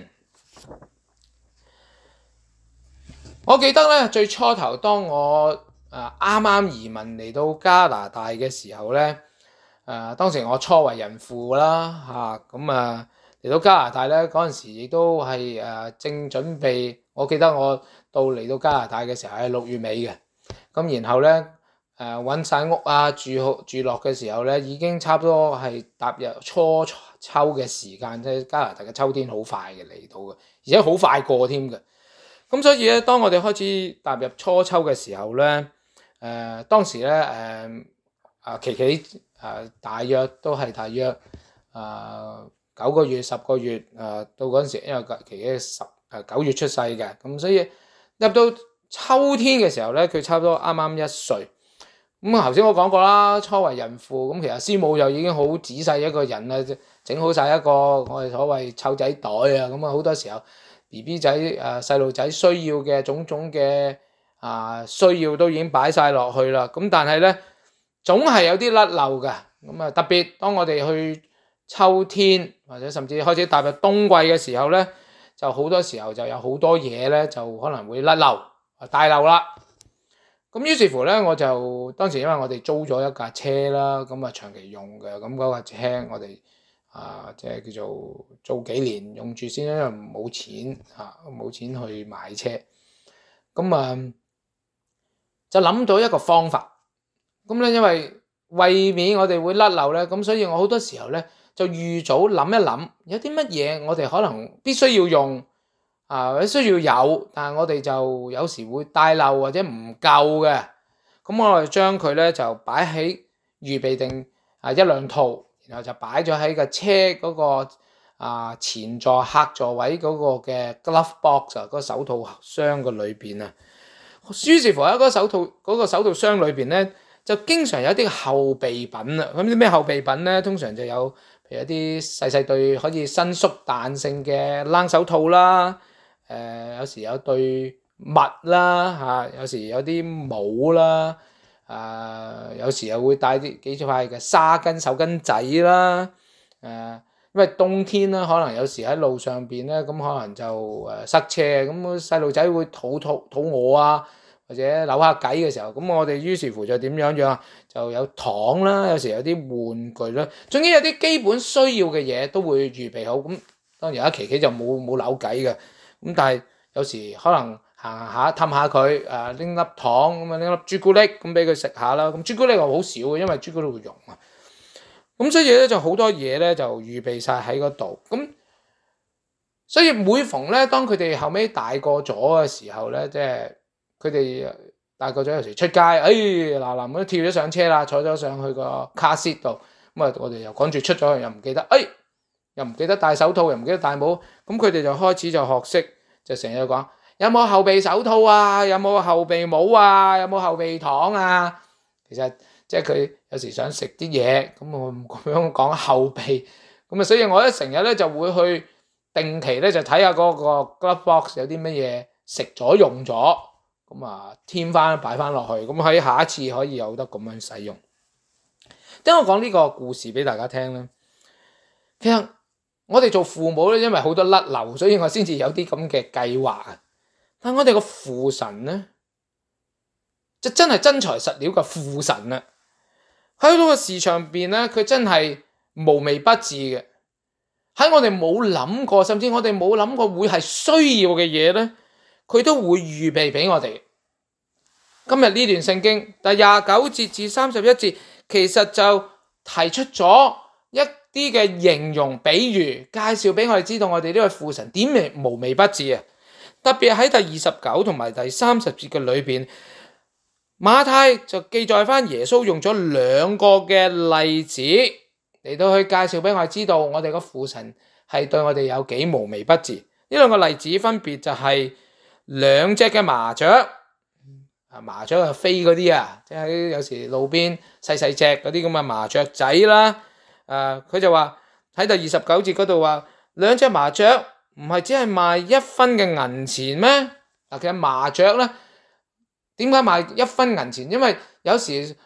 我記得咧，最初頭當我誒啱啱移民嚟到加拿大嘅時候咧，誒、呃、當時我初為人父啦嚇，咁啊嚟到加拿大咧嗰陣時，亦都係誒、呃、正準備。我記得我到嚟到加拿大嘅時候係六月尾嘅，咁然後咧誒揾晒屋啊，住好住落嘅時候咧，已經差唔多係踏入初秋嘅時間，即係加拿大嘅秋天好快嘅嚟到嘅，而且好快過添嘅。咁所以咧，當我哋開始踏入初秋嘅時候咧，誒、呃、當時咧誒啊琪琪誒大約都係大約啊九、呃、個月十個月誒、呃、到嗰陣時，因為琪琪十誒九月出世嘅，咁所以入到秋天嘅時候咧，佢差唔多啱啱一歲。咁啊頭先我講過啦，初為人父，咁其實師母又已經好仔細一個人啦，整好晒一個我哋所謂湊仔袋啊，咁啊好多時候。B B 仔誒細路仔需要嘅種種嘅啊需要都已經擺晒落去啦，咁但係咧總係有啲甩漏嘅，咁啊特別當我哋去秋天或者甚至開始踏入冬季嘅時候咧，就好多時候就有好多嘢咧就可能會甩漏大漏啦。咁於是乎咧，我就當時因為我哋租咗一架車啦，咁啊長期用嘅，咁嗰架車我哋。啊，即係叫做做幾年用住先，因為冇錢嚇，冇、啊、錢去買車。咁啊，就諗到一個方法。咁咧，因為為免我哋會甩漏咧，咁所以我好多時候咧就預早諗一諗，有啲乜嘢我哋可能必須要用啊，或者需要有，但係我哋就有時會帶漏或者唔夠嘅。咁我哋將佢咧就擺喺預備定啊一兩套。然後就擺咗喺個車嗰個啊前座客座位嗰個嘅 glove box 啊，嗰個手套箱嘅裏邊啊。於是乎喺嗰個手套嗰個手套箱裏邊咧，就經常有啲後備品啊。咁啲咩後備品咧？通常就有譬如一啲細細對可以伸縮彈性嘅冷手套啦。誒，有時有對襪啦嚇，有時有啲帽啦。誒、呃、有時又會帶啲幾塊嘅沙巾手巾仔啦，誒、呃、因為冬天啦，可能有時喺路上邊咧，咁可能就誒塞車，咁細路仔會肚肚肚餓啊，或者扭下計嘅時候，咁我哋於是乎就點樣樣啊？就有糖啦，有時有啲玩具啦，總之有啲基本需要嘅嘢都會預備好。咁當然阿琪琪就冇冇扭計嘅，咁但係有時可能。行下氹下佢，誒拎粒糖咁啊，拎粒朱古力咁俾佢食下啦。咁朱古力我好少嘅，因為朱古力會溶啊。咁所以咧就好多嘢咧就預備晒喺嗰度。咁所以每逢咧，當佢哋後尾大個咗嘅時候咧，即係佢哋大個咗有時出街，哎嗱嗱咁跳咗上車啦，坐咗上去個 car seat 度，咁啊我哋又趕住出咗去，又唔記得，哎又唔記得戴手套，又唔記得戴帽。咁佢哋就開始就學識，就成日講。有冇後備手套啊？有冇後備帽啊？有冇後備糖啊？其實即係佢有時想食啲嘢，咁我唔咁樣講後備，咁啊，所以我咧成日咧就會去定期咧就睇下嗰個 glove box 有啲乜嘢食咗用咗，咁啊添翻擺翻落去，咁喺下一次可以有得咁樣使用。點解我講呢個故事俾大家聽咧？其實我哋做父母咧，因為好多甩漏，所以我先至有啲咁嘅計劃啊。但我哋個父神咧，就真係真材實料嘅父神啊！喺嗰個事上邊咧，佢真係無微不至嘅。喺我哋冇諗過，甚至我哋冇諗過會係需要嘅嘢咧，佢都會預備俾我哋。今日呢段聖經第廿九節至三十一節，其實就提出咗一啲嘅形容、比喻，介紹俾我哋知道我哋呢位父神點嚟無微不至啊！特別喺第二十九同埋第三十節嘅裏邊，馬太就記載翻耶穌用咗兩個嘅例子嚟到去介紹俾我哋知道，我哋個父神係對我哋有幾無微不至。呢兩個例子分別就係兩隻嘅麻雀，啊麻雀係飛嗰啲啊，即係有時路邊細細隻嗰啲咁嘅麻雀仔啦。誒、呃，佢就話喺第二十九節嗰度話兩隻麻雀。唔係只係賣一分嘅銀錢咩？嗱，其實麻雀咧，點解賣一分銀錢？因為有時誒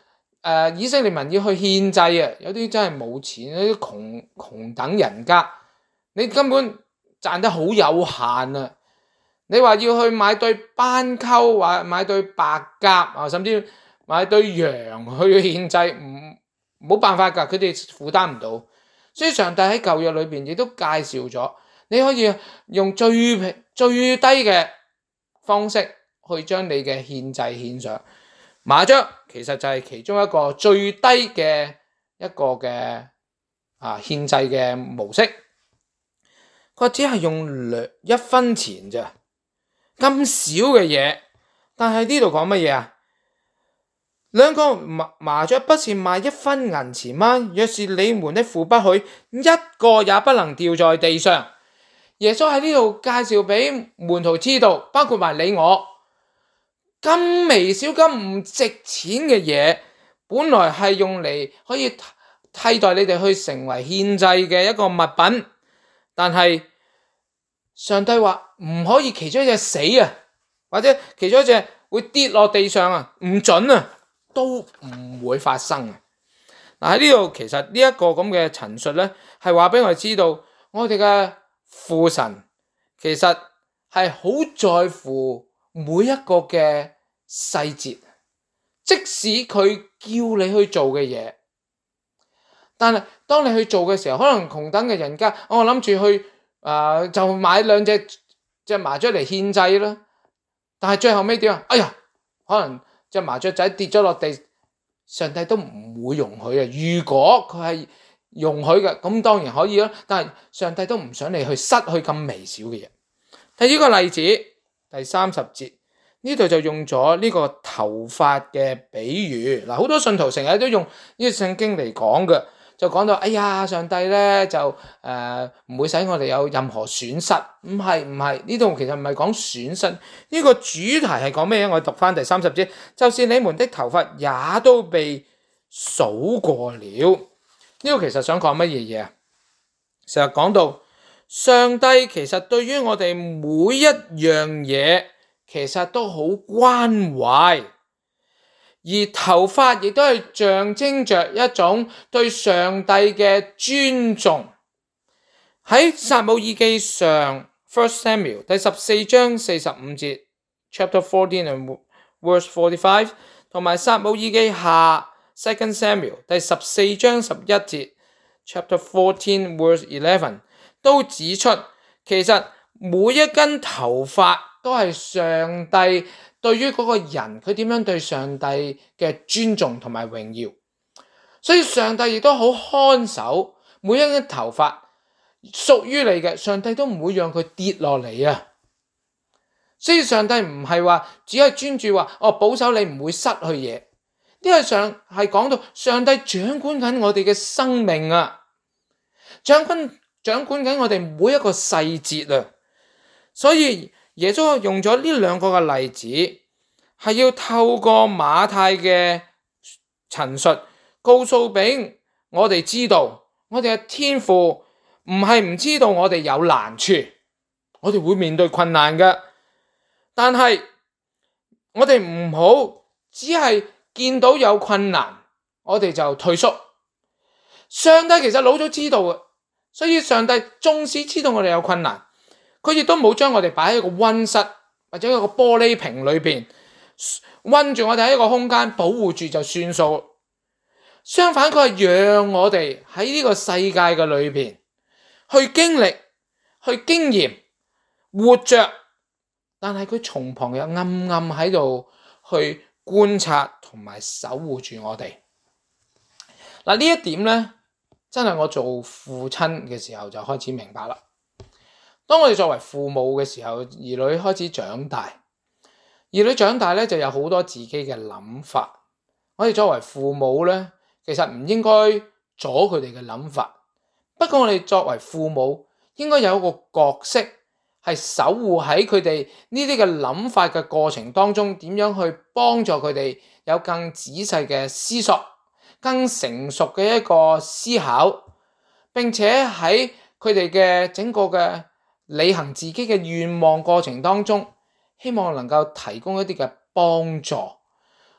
呃、以色列民要去獻祭啊，有啲真係冇錢，有啲窮窮等人家，你根本賺得好有限啊！你話要去買對斑鳩，或買對白鴿啊，甚至買對羊去獻祭，唔冇辦法㗎，佢哋負擔唔到。所以上帝喺舊約裏邊亦都介紹咗，你可以用最平最低嘅方式去將你嘅獻祭獻上。麻雀其實就係其中一個最低嘅一個嘅啊獻祭嘅模式，佢只係用兩一分錢咋，咁少嘅嘢，但係呢度講乜嘢啊？兩個麻麻雀不是賣一分銀錢嗎？若是你們的父不許，一個也不能掉在地上。耶穌喺呢度介紹俾門徒知道，包括埋你我，咁微小咁唔值錢嘅嘢，本來係用嚟可以替代你哋去成為獻祭嘅一個物品，但係上帝話唔可以其中一隻死啊，或者其中一隻會跌落地上啊，唔准啊，都唔會發生啊。嗱，喺呢度其實呢一個咁嘅陳述咧，係話俾我哋知道，我哋嘅父神其實係好在乎每一個嘅細節，即使佢叫你去做嘅嘢，但係當你去做嘅時候，可能窮等嘅人家，我諗住去啊、呃，就買兩隻隻麻雀嚟獻祭啦。但係最後尾點啊？哎呀，可能隻麻雀仔跌咗落地，上帝都唔會容許啊。如果佢係容許嘅，咁當然可以啦。但係上帝都唔想你去失去咁微小嘅嘢。第二個例子，第三十節呢度就用咗呢個頭髮嘅比喻。嗱，好多信徒成日都用呢個聖經嚟講嘅。就講到，哎呀，上帝咧就誒唔、呃、會使我哋有任何損失，唔係唔係，呢度其實唔係講損失，呢、這個主題係講咩嘢？我讀翻第三十節，就是你們的頭髮也都被數過了。呢個其實想講乜嘢嘢啊？成日講到上帝其實對於我哋每一樣嘢，其實都好關懷。而頭髮亦都係象徵着一種對上帝嘅尊重。喺撒母耳記上 First Samuel 第十四章四十五節 Chapter fourteen and verse forty-five 同埋撒母耳記下 Second Samuel 第十四章十一節 Chapter fourteen verse eleven 都指出，其實每一根頭髮都係上帝對於嗰個人，佢點樣對上帝嘅尊重同埋榮耀，所以上帝亦都好看守每一根頭髮屬於你嘅，上帝都唔會讓佢跌落嚟啊！所以上帝唔係話只係專注話哦保守你唔會失去嘢，呢個上係講到上帝掌管緊我哋嘅生命啊，掌管掌管緊我哋每一個細節啊，所以耶穌用咗呢兩個嘅例子，係要透過馬太嘅陳述，告訴俾我哋知道，我哋嘅天父唔係唔知道我哋有難處，我哋會面對困難嘅，但係我哋唔好只係見到有困難，我哋就退縮。上帝其實老早知道嘅，所以上帝縱使知道我哋有困難，佢亦都冇將我哋擺喺一個溫室或者一個玻璃瓶裏邊，溫住我哋喺一個空間保護住就算數。相反，佢係讓我哋喺呢個世界嘅裏邊去經歷、去經驗、活着，但係佢從旁又暗暗喺度去觀察同埋守護住我哋。嗱，呢一點咧，真係我做父親嘅時候就開始明白啦。當我哋作為父母嘅時候，兒女開始長大，兒女長大咧就有好多自己嘅諗法。我哋作為父母咧，其實唔應該阻佢哋嘅諗法。不過我哋作為父母，應該有一個角色係守護喺佢哋呢啲嘅諗法嘅過程當中，點樣去幫助佢哋有更仔細嘅思索、更成熟嘅一個思考，並且喺佢哋嘅整個嘅履行自己嘅願望過程當中，希望能夠提供一啲嘅幫助，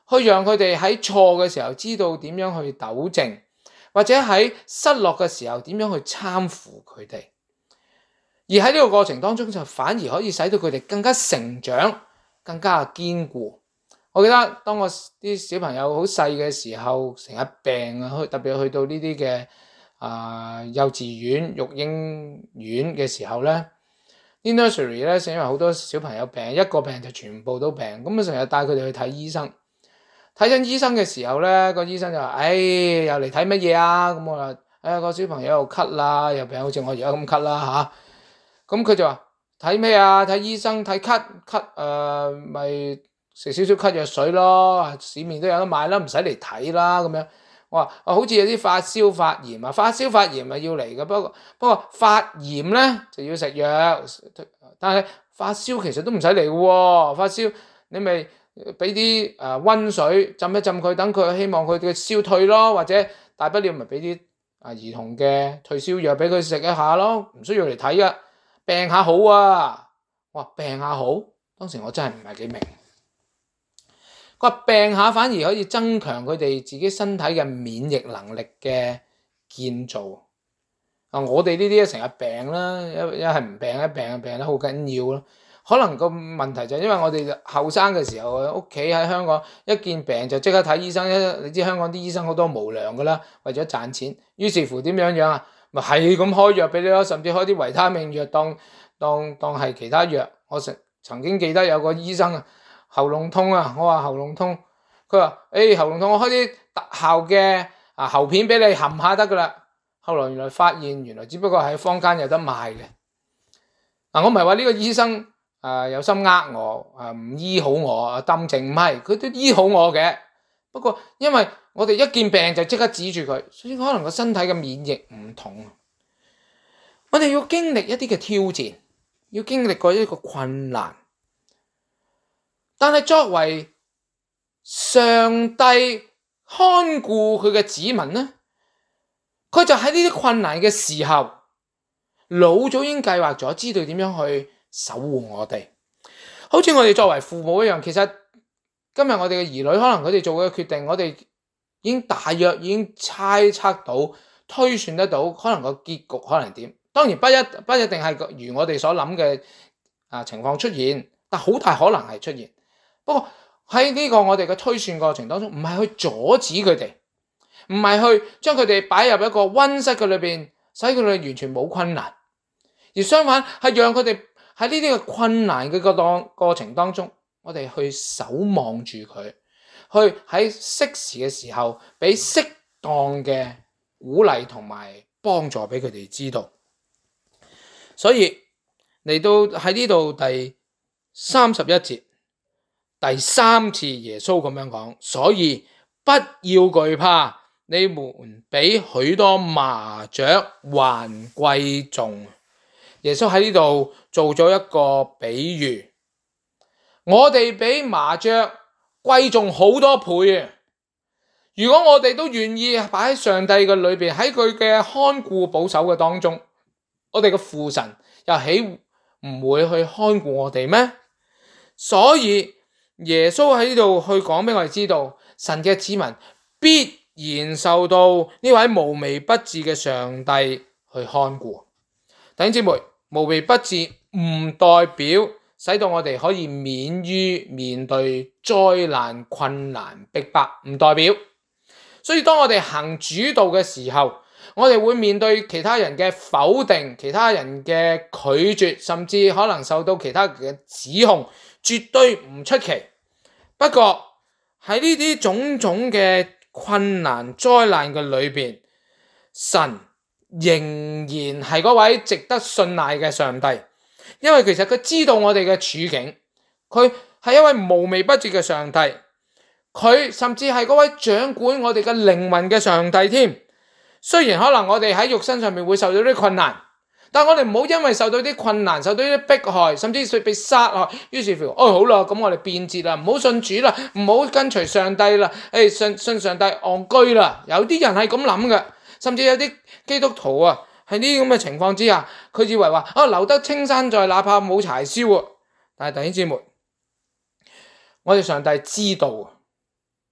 去讓佢哋喺錯嘅時候知道點樣去糾正，或者喺失落嘅時候點樣去攙扶佢哋。而喺呢個過程當中，就反而可以使到佢哋更加成長，更加堅固。我記得當我啲小朋友好細嘅時候，成日病啊，特別去到呢啲嘅啊幼稚園、育嬰院嘅時候咧，啲 nursery 咧，因為好多小朋友病，一個病就全部都病，咁啊成日帶佢哋去睇醫生。睇緊醫生嘅時候咧，個醫生就話：哎，又嚟睇乜嘢啊？咁我話：哎，個小朋友又咳啦，又病，好似我而家咁咳啦吓。咁佢就話：睇咩啊？睇醫生睇咳咳，誒，咪食少少咳藥水咯，市面都有得買啦，唔使嚟睇啦咁樣。我話：啊，好似有啲發燒發炎啊，發燒發炎咪要嚟嘅，不過不過發炎咧就要食藥，但係發燒其實都唔使嚟嘅喎，發燒你咪俾啲誒溫水浸一浸佢，等佢希望佢嘅燒退咯，或者大不了咪俾啲啊兒童嘅退燒藥俾佢食一下咯，唔需要嚟睇啊，病下好啊。我話病下好，當時我真係唔係幾明。佢話病下反而可以增強佢哋自己身體嘅免疫能力嘅建造。啊，我哋呢啲成日病啦，一一係唔病一病病得好緊要咯。可能個問題就係因為我哋後生嘅時候，屋企喺香港一見病就即刻睇醫生，你知香港啲醫生好多無良噶啦，為咗賺錢，於是乎點樣樣啊？咪係咁開藥俾你咯，甚至開啲維他命藥當當當係其他藥。我曾曾經記得有個醫生啊，喉嚨痛啊，我話喉嚨痛，佢話：誒喉嚨痛，我開啲特效嘅啊喉片俾你含下得噶啦。後來原來發現原來只不過喺坊間有得賣嘅。嗱，我唔係話呢個醫生啊、呃、有心呃我啊，唔醫好我抌症，唔係，佢都醫好我嘅。不過因為我哋一見病就即刻指住佢，所以可能個身體嘅免疫唔同。我哋要經歷一啲嘅挑戰，要經歷過一個困難，但係作為上帝看顧佢嘅子民呢，佢就喺呢啲困難嘅時候，老早已經計劃咗，知道點樣去守護我哋。好似我哋作為父母一樣，其實今日我哋嘅兒女可能佢哋做嘅決定，我哋已經大約已經猜測到、推算得到，可能個結局可能點。當然不一不一定係如我哋所諗嘅啊情況出現，但好大可能係出現。不過喺呢個我哋嘅推算過程當中，唔係去阻止佢哋，唔係去將佢哋擺入一個溫室嘅裏邊，使佢哋完全冇困難，而相反係讓佢哋喺呢啲嘅困難嘅個當過程當中，我哋去守望住佢，去喺適時嘅時候俾適當嘅鼓勵同埋幫助俾佢哋知道。所以嚟到喺呢度第三十一節，第三次耶穌咁樣講，所以不要懼怕，你們比許多麻雀還貴重。耶穌喺呢度做咗一個比喻，我哋比麻雀貴重好多倍啊！如果我哋都願意擺喺上帝嘅裏邊，喺佢嘅看顧保守嘅當中，我哋嘅父神又豈唔會去看顧我哋咩？所以耶穌喺呢度去講俾我哋知道，神嘅子民必然受到呢位無微不至嘅上帝去看顧。弟兄姊妹，無微不至唔代表使到我哋可以免於面對災難、困難、逼迫，唔代表。所以當我哋行主道嘅時候，我哋會面對其他人嘅否定，其他人嘅拒絕，甚至可能受到其他人嘅指控，絕對唔出奇。不過喺呢啲種種嘅困難災難嘅裏邊，神仍然係嗰位值得信賴嘅上帝，因為其實佢知道我哋嘅處境，佢係一位無微不至嘅上帝，佢甚至係嗰位掌管我哋嘅靈魂嘅上帝添。雖然可能我哋喺肉身上面會受到啲困難，但我哋唔好因為受到啲困難，受到啲迫害，甚至被殺害，於是乎，哦好啦，咁我哋變節啦，唔好信主啦，唔好跟隨上帝啦，誒信信上帝戇居啦。有啲人係咁諗嘅，甚至有啲基督徒啊，喺呢啲咁嘅情況之下，佢以為話啊留得青山在，哪怕冇柴燒啊。但係弟兄姊妹，我哋上帝知道，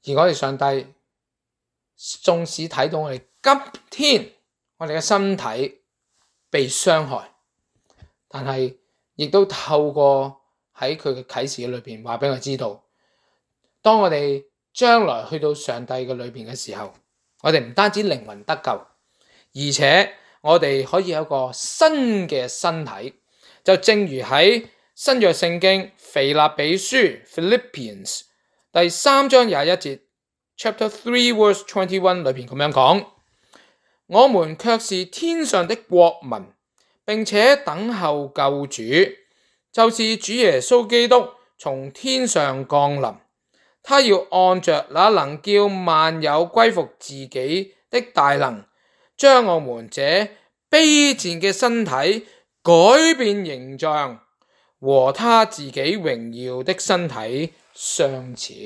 而我哋上帝縱使睇到我哋今天我哋嘅身體被傷害，但係亦都透過喺佢嘅啟示裏邊話俾我知道，當我哋將來去到上帝嘅裏邊嘅時候，我哋唔單止靈魂得救，而且我哋可以有一個新嘅身體，就正如喺新約聖經腓立比書 Philippians 第三章廿一節 Chapter three verse twenty-one 裏邊咁樣講，我們卻是天上的國民，並且等候救主，就是主耶穌基督從天上降臨。他要按着那能叫萬有歸服自己的大能，將我們這卑賤嘅身體改變形象，和他自己榮耀的身體相似。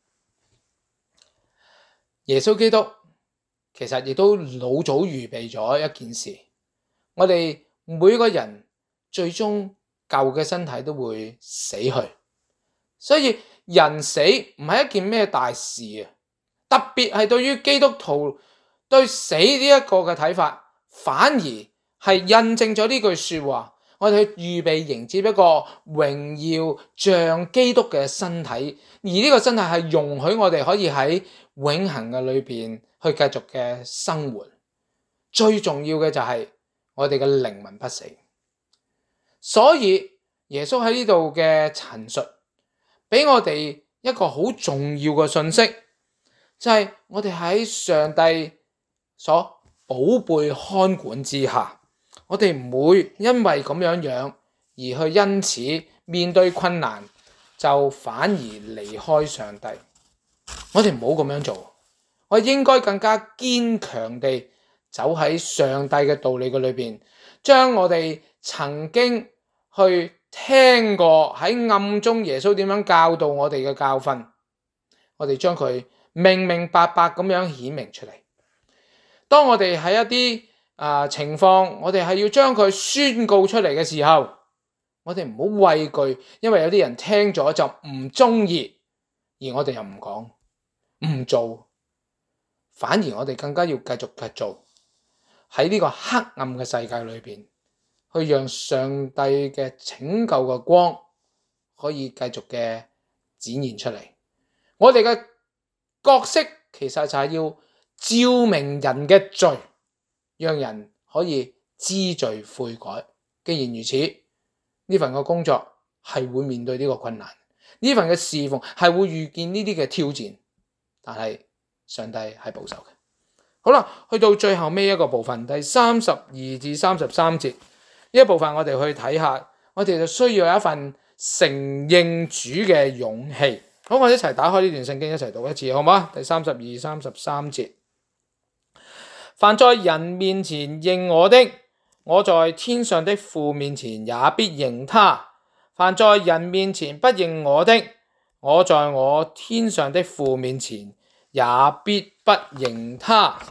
耶穌基督其實亦都老早預備咗一件事，我哋每個人最終舊嘅身體都會死去，所以人死唔係一件咩大事啊！特別係對於基督徒對死呢一個嘅睇法，反而係印證咗呢句說話。我哋去預備迎接一個榮耀像基督嘅身體，而呢個身體係容許我哋可以喺永恆嘅裏邊去繼續嘅生活。最重要嘅就係我哋嘅靈魂不死。所以耶穌喺呢度嘅陳述，俾我哋一個好重要嘅信息，就係我哋喺上帝所寶貝看管之下，我哋唔會因為咁樣樣而去因此面對困難就反而離開上帝。我哋唔好咁樣做，我哋應該更加堅強地走喺上帝嘅道理嘅裏邊，將我哋曾經去聽過喺暗中耶穌點樣教導我哋嘅教訓，我哋將佢明明白白咁樣顯明出嚟。當我哋喺一啲啊、呃、情況，我哋係要將佢宣告出嚟嘅時候，我哋唔好畏懼，因為有啲人聽咗就唔中意，而我哋又唔講唔做，反而我哋更加要繼續去做，喺呢個黑暗嘅世界裏邊，去讓上帝嘅拯救嘅光可以繼續嘅展現出嚟。我哋嘅角色其實就係要照明人嘅罪，讓人可以知罪悔改。既然如此，呢份嘅工作係會面對呢個困難，呢份嘅侍奉係會遇見呢啲嘅挑戰，但係上帝係保守嘅。好啦，去到最後尾一個部分，第三十二至三十三節呢一部分，我哋去睇下，我哋就需要有一份承認主嘅勇氣。好，我哋一齊打開呢段聖經，一齊讀一次，好嗎？第三十二、三十三節。凡在人面前認我的，我在天上的父面前也必認他；凡在人面前不認我的，我在我天上的父面前也必不認他。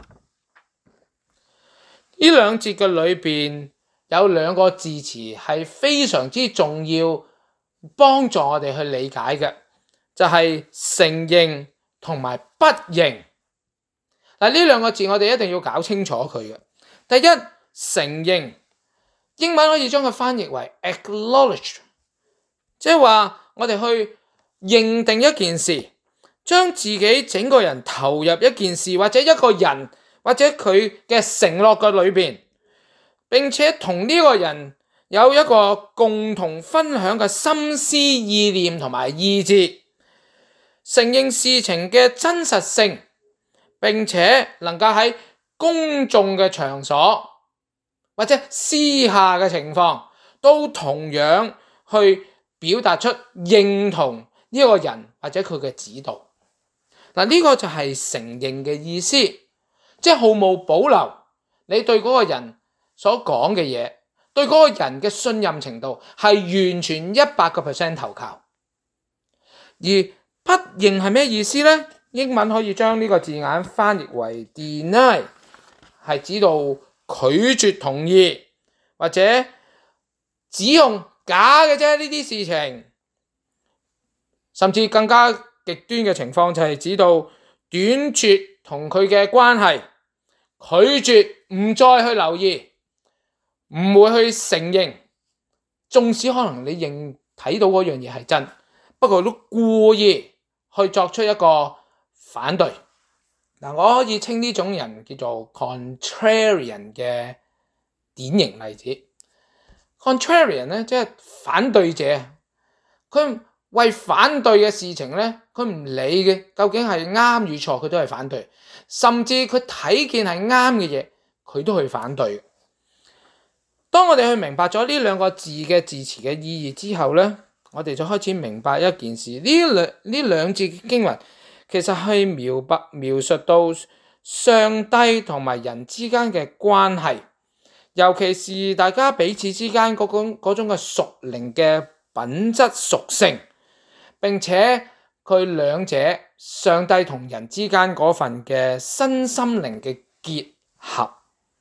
呢兩節嘅裏邊有兩個字詞係非常之重要，幫助我哋去理解嘅，就係承認同埋不認。嗱，呢兩個字我哋一定要搞清楚佢嘅。第一，承認，英文可以將佢翻譯為 acknowledge， 即係話我哋去認定一件事，將自己整個人投入一件事或者一個人或者佢嘅承諾嘅裏邊，並且同呢個人有一個共同分享嘅心思意念同埋意志，承認事情嘅真實性，並且能夠喺公眾嘅場所或者私下嘅情況都同樣去表達出認同呢個人或者佢嘅指導。嗱，呢個就係承認嘅意思，即係毫無保留你對嗰個人所講嘅嘢，對嗰個人嘅信任程度係完全一百個 percent 投靠。而不認係咩意思呢？英文可以將呢個字眼翻譯為 deny， 係指到拒絕同意或者指控假嘅啫。呢啲事情甚至更加極端嘅情況就係指到斷絕同佢嘅關係，拒絕唔再去留意，唔會去承認，縱使可能你認睇到嗰樣嘢係真，不過都故意去作出一個反對。嗱，我可以稱呢種人叫做 contrarian 嘅典型例子。contrarian 咧，即係反對者，佢為反對嘅事情咧，佢唔理嘅究竟係啱與錯，佢都係反對，甚至佢睇見係啱嘅嘢，佢都去反對。當我哋去明白咗呢兩個字嘅字詞嘅意義之後咧，我哋就開始明白一件事，呢兩呢兩節經文其實係描白描述到上帝同埋人之間嘅關係，尤其是大家彼此之間嗰種嗰種嘅屬靈嘅品質屬性，並且佢兩者上帝同人之間嗰份嘅身心靈嘅結合。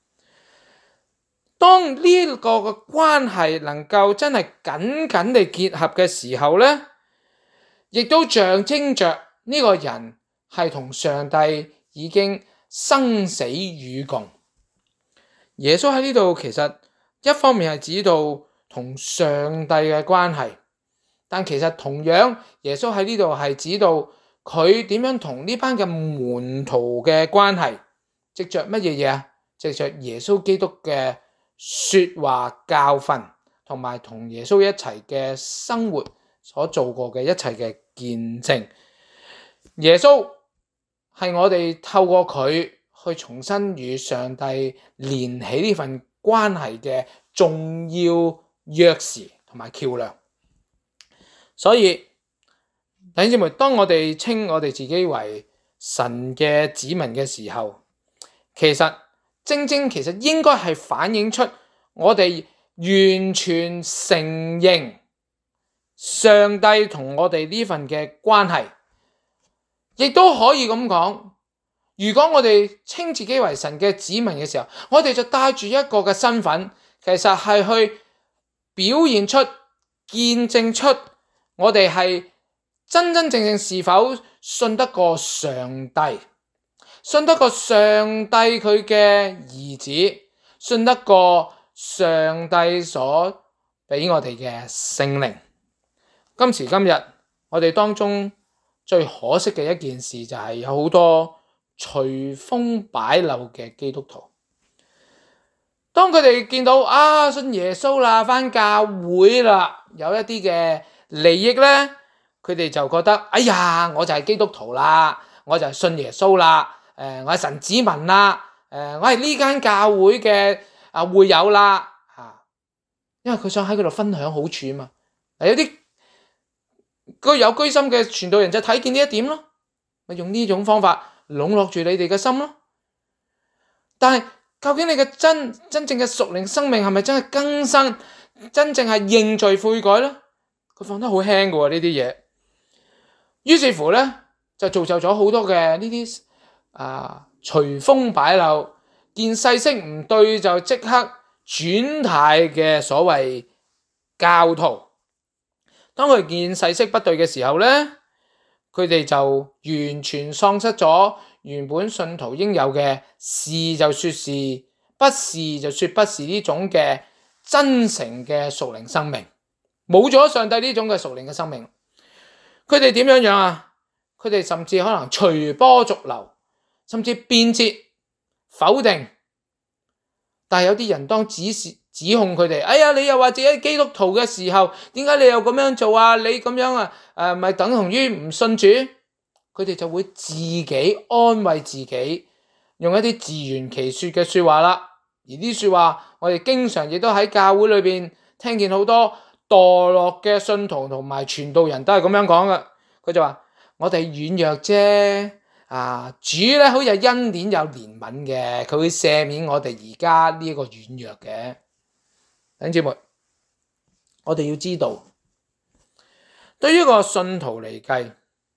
當呢個嘅關係能夠真係緊緊地結合嘅時候咧，亦都象徵着呢個人係同上帝已經生死與共。耶穌喺呢度其實一方面係指到同上帝嘅關係，但其實同樣耶穌喺呢度係指到佢點樣同呢班嘅門徒嘅關係，藉着乜嘢嘢啊？藉着耶穌基督嘅說話教訓，同埋同耶穌一齊嘅生活所做過嘅一切嘅見證。耶穌係我哋透過佢去重新與上帝連起呢份關係嘅重要鑰匙同埋橋樑。所以弟兄姊妹，當我哋稱我哋自己為神嘅子民嘅時候，其實正正其實應該係反映出我哋完全承認上帝同我哋呢份嘅關係，亦都可以咁講，如果我哋稱自己為神嘅子民嘅時候，我哋就帶住一個嘅身份，其實係去表現出、見證出我哋係真真正正是否信得過上帝，信得過上帝佢嘅兒子，信得過上帝所俾我哋嘅聖靈。今時今日我哋當中最可惜嘅一件事就係有好多隨風擺漏嘅基督徒，當佢哋見到啊信耶穌啦，返教會啦，有一啲嘅利益咧，佢哋就覺得哎呀，我就係基督徒啦，我就係信耶穌啦，誒、呃，我係神子民啦，誒、呃，我係呢間教會嘅啊會友啦，吓，因為佢想喺嗰度分享好處啊嘛。有啲居有居心嘅傳道人就睇見呢一點咯，咪用呢種方法籠絡住你哋嘅心咯。但係究竟你嘅真真正嘅屬靈生命係咪真係更新，真正係認罪悔改咧？佢放得好輕嘅呢啲嘢，於是乎咧就造就咗好多嘅呢啲啊隨風擺漏，見勢色唔對就即刻轉態嘅所謂教徒。當佢見勢色不對嘅時候咧，佢哋就完全喪失咗原本信徒應有嘅是就說是，不是就說不是呢種嘅真誠嘅屬靈生命，冇咗上帝呢種嘅屬靈嘅生命。佢哋點樣樣啊？佢哋甚至可能隨波逐流，甚至辯捷否定。但係有啲人當指示指控佢哋，哎呀，你又話自己係基督徒嘅時候，點解你又咁樣做啊？你咁樣啊，誒、呃，咪等同於唔信主？佢哋就會自己安慰自己，用一啲自圓其說嘅說話啦。而啲說話，我哋經常亦都喺教會裏邊聽見好多墮落嘅信徒同埋傳道人都係咁樣講嘅。佢就話：我哋軟弱啫。啊，主咧好似係恩典有憐憫嘅，佢會赦免我哋而家呢一個軟弱嘅。弟兄姊妹，我哋要知道，對於一個信徒嚟計，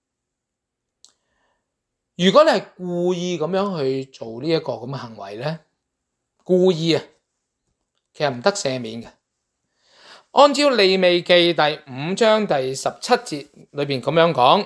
如果你係故意咁樣去做呢一個咁嘅行為咧，故意啊，其實唔得赦免嘅。按照利未記第五章第十七節裏邊咁樣講，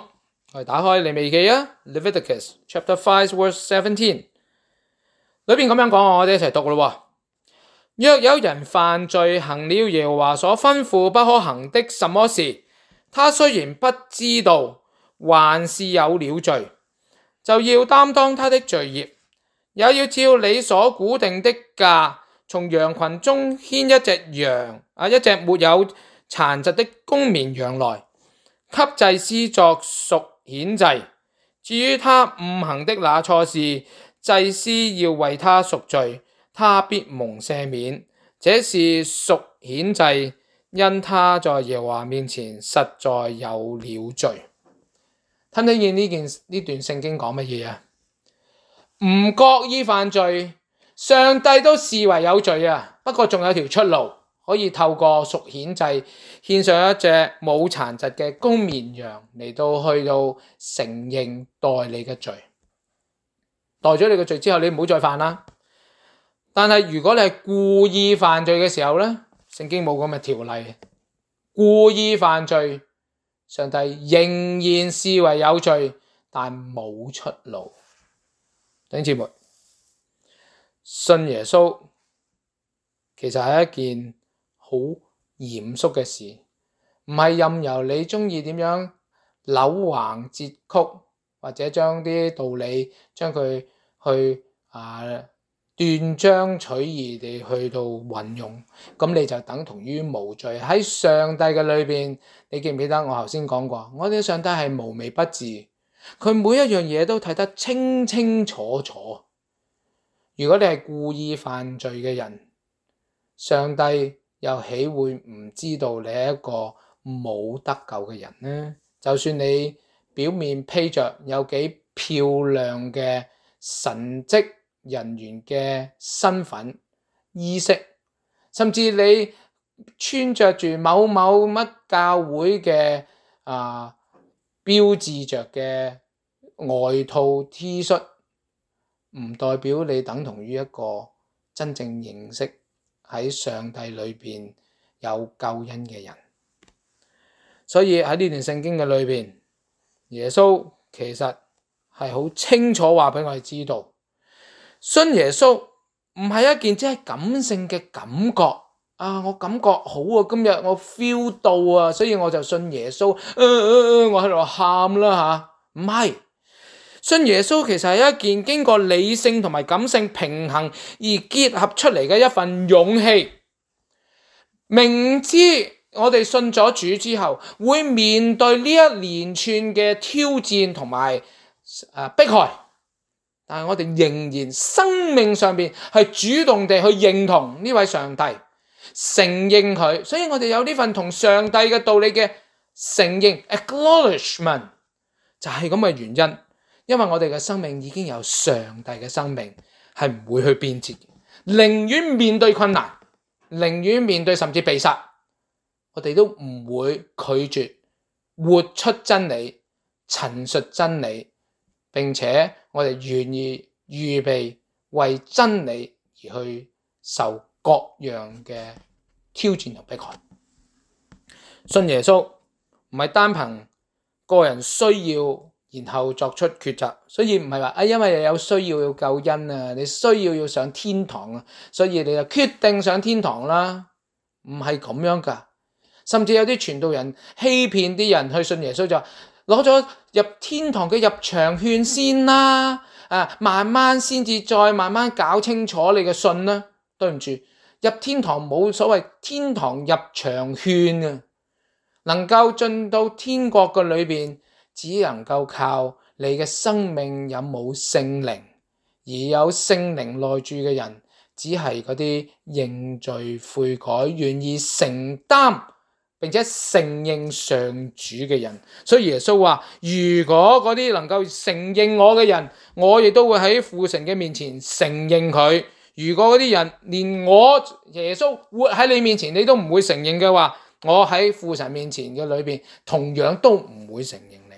我哋打開利未記啊 ，Leviticus chapter five verse seventeen， 裏邊咁樣講，我哋一齊讀咯。若有人犯罪，行了耶和華所吩咐不可行的什麼事，他雖然不知道，還是有了罪，就要擔當他的罪孽，也要照你所估定的價，從羊群中牽一隻羊啊，一隻沒有殘疾的公綿羊來，給祭司作贖愆祭。至於他誤行的那錯事，祭司要為他贖罪，他必蒙赦免。這是贖愆祭，因他在耶和華面前實在有了罪。睇唔睇見呢件呢段聖經講乜嘢啊？唔覺意犯罪，上帝都視為有罪啊。不過仲有條出路，可以透過贖愆祭獻上一隻冇殘疾嘅公綿羊嚟到去到承認代你嘅罪，代咗你嘅罪之後，你唔好再犯啦。但係如果你係故意犯罪嘅時候呢，聖經冇咁嘅條例，故意犯罪，上帝仍然視為有罪，但冇出路。弟兄姊妹，信耶穌其實係一件好嚴肅嘅事，唔係任由你中意點樣扭橫折曲，或者將啲道理將佢去啊斷章取義地去到運用，咁你就等同於無罪。喺上帝嘅裏邊，你記唔記得我頭先講過，我哋嘅上帝係無微不至，佢每一樣嘢都睇得清清楚楚。如果你係故意犯罪嘅人，上帝又豈會唔知道你係一個冇得救嘅人呢？就算你表面披着有幾漂亮嘅神職人員嘅身份衣飾，甚至你穿着住某某乜教會嘅啊標誌着嘅外套 T 恤，唔代表你等同於一個真正認識喺上帝裏邊有救恩嘅人。所以喺呢段聖經嘅裏邊，耶穌其實係好清楚話俾我哋知道，信耶穌唔係一件只係感性嘅感覺啊！我感覺好啊，今日我 feel 到啊，所以我就信耶穌。呃呃、我喺度喊啦吓，唔係，信耶穌其實係一件經過理性同埋感性平衡而結合出嚟嘅一份勇氣。明知我哋信咗主之後，會面對呢一連串嘅挑戰同埋誒迫害。但係我哋仍然生命上邊係主動地去認同呢位上帝，承認佢，所以我哋有呢份同上帝嘅道理嘅承認 acknowledgement， 就係咁嘅原因，因為我哋嘅生命已經有上帝嘅生命，係唔會去變節，寧願面對困難，寧願面對甚至被殺，我哋都唔會拒絕活出真理，陳述真理，並且我哋願意預備為真理而去受各樣嘅挑戰同迫害。信耶穌唔係單憑個人需要然後作出抉擇，所以唔係話啊，因為有需要要救恩啊，你需要要上天堂啊，所以你就決定上天堂啦，唔係咁樣噶。甚至有啲傳道人欺騙啲人去信耶穌，就攞咗入天堂嘅入場券先啦，啊，慢慢先至再慢慢搞清楚你嘅信啦。對唔住，入天堂冇所謂天堂入場券啊，能夠進到天國嘅裏邊，只能夠靠你嘅生命有冇聖靈，而有聖靈內住嘅人，只係嗰啲認罪悔改、願意承擔並且承認上主嘅人。所以耶穌話，如果嗰啲能夠承認我嘅人，我亦都會喺父神嘅面前承認佢。如果嗰啲人連我耶穌活喺你面前你都唔會承認嘅話，我喺父神面前嘅裏邊同樣都唔會承認你。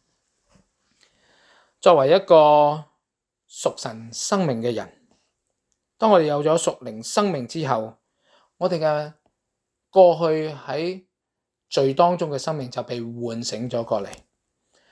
作為一個屬神生命嘅人，當我哋有咗屬靈生命之後，我哋嘅過去喺罪當中嘅生命就被喚醒咗過嚟，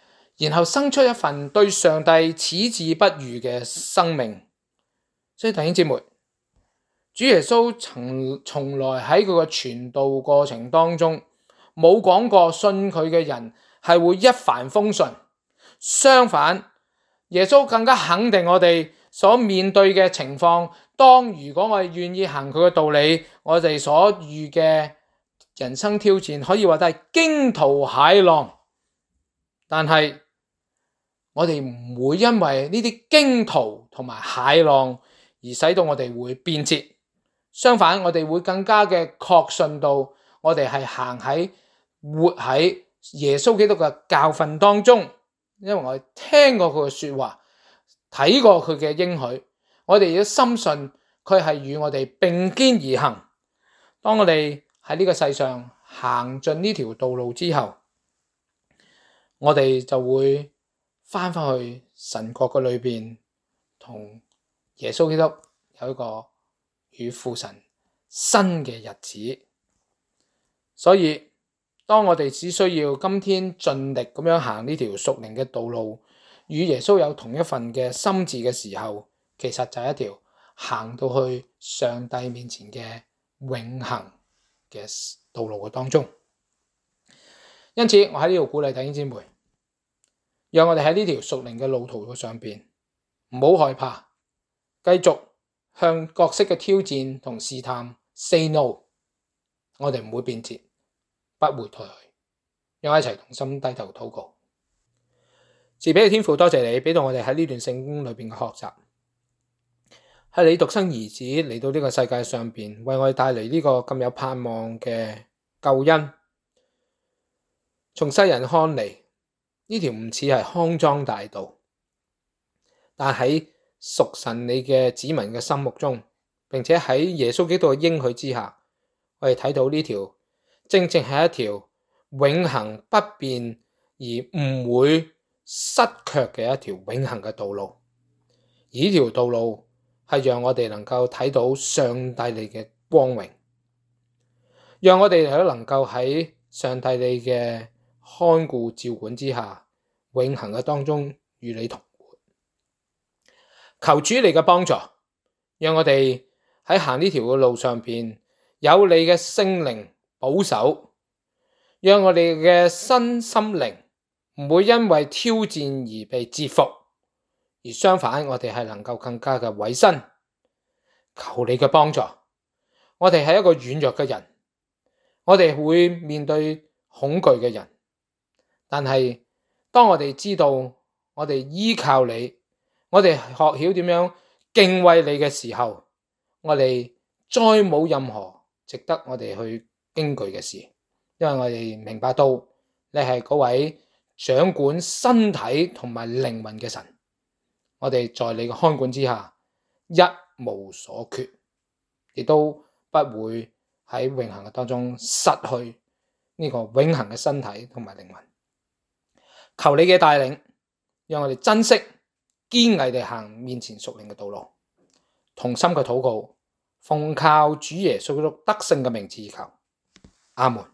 然後生出一份對上帝矢志不渝嘅生命。所以弟兄姊妹，主耶穌從從來喺佢嘅傳道過程當中冇講過信佢嘅人係會一帆風順，相反，耶穌更加肯定我哋所面對嘅情況。當如果我哋願意行佢嘅道理，我哋所遇嘅人生挑戰可以話係驚濤駭浪，但係我哋唔會因為呢啲驚濤同埋駭浪而使到我哋會變節，相反我哋會更加嘅確信到我哋係行喺活喺耶穌基督嘅教訓當中，因為我哋聽過佢嘅說話，睇過佢嘅應許，我哋要深信佢係與我哋並肩而行。當我哋喺呢個世上行盡呢條道路之後，我哋就會翻返去神國嘅裏邊，同耶穌基督有一個與父神新嘅日子。所以當我哋只需要今天盡力咁樣行呢條屬靈嘅道路，與耶穌有同一份嘅心志嘅時候，其實就係一條行到去上帝面前嘅永恆嘅道路嘅當中。因此我喺呢度鼓勵弟兄姊妹，讓我哋喺呢條屬靈嘅路途嘅上邊唔好害怕，繼續向各式嘅挑戰同試探 say no， 我哋唔會變節，不會退去。讓我一齊同心低頭禱告。慈悲嘅天父，多謝你俾到我哋喺呢段聖經裏邊嘅學習，係你獨生兒子嚟到呢個世界上邊，為我哋帶嚟呢個咁有盼望嘅救恩。從世人看嚟，呢條唔似係康莊大道，但喺屬神你嘅子民嘅心目中，並且喺耶穌基督嘅應許之下，我哋睇到呢條正正係一條永恆不變而唔會失卻嘅一條永恆嘅道路。而呢條道路係讓我哋能夠睇到上帝你嘅光榮，讓我哋都能夠喺上帝你嘅看顧照管之下，永恆嘅當中與你同活。求主你嘅幫助，讓我哋喺行呢條嘅路上邊有你嘅聖靈保守，讓我哋嘅身心靈唔會因為挑戰而被折服，而相反我哋係能夠更加嘅委身。求你嘅幫助，我哋係一個軟弱嘅人，我哋會面對恐懼嘅人，但係當我哋知道我哋依靠你，我哋學曉點樣敬畏你嘅時候，我哋再冇任何值得我哋去驚懼嘅事，因為我哋明白到你係嗰位掌管身體同埋靈魂嘅神，我哋在你嘅看管之下一無所缺，亦都不會喺永恆嘅當中失去呢個永恆嘅身體同埋靈魂。求你嘅帶領，讓我哋珍惜堅毅地行面前屬靈嘅道路，同心嘅禱告，奉靠主耶穌基督得勝嘅名字而求，阿門。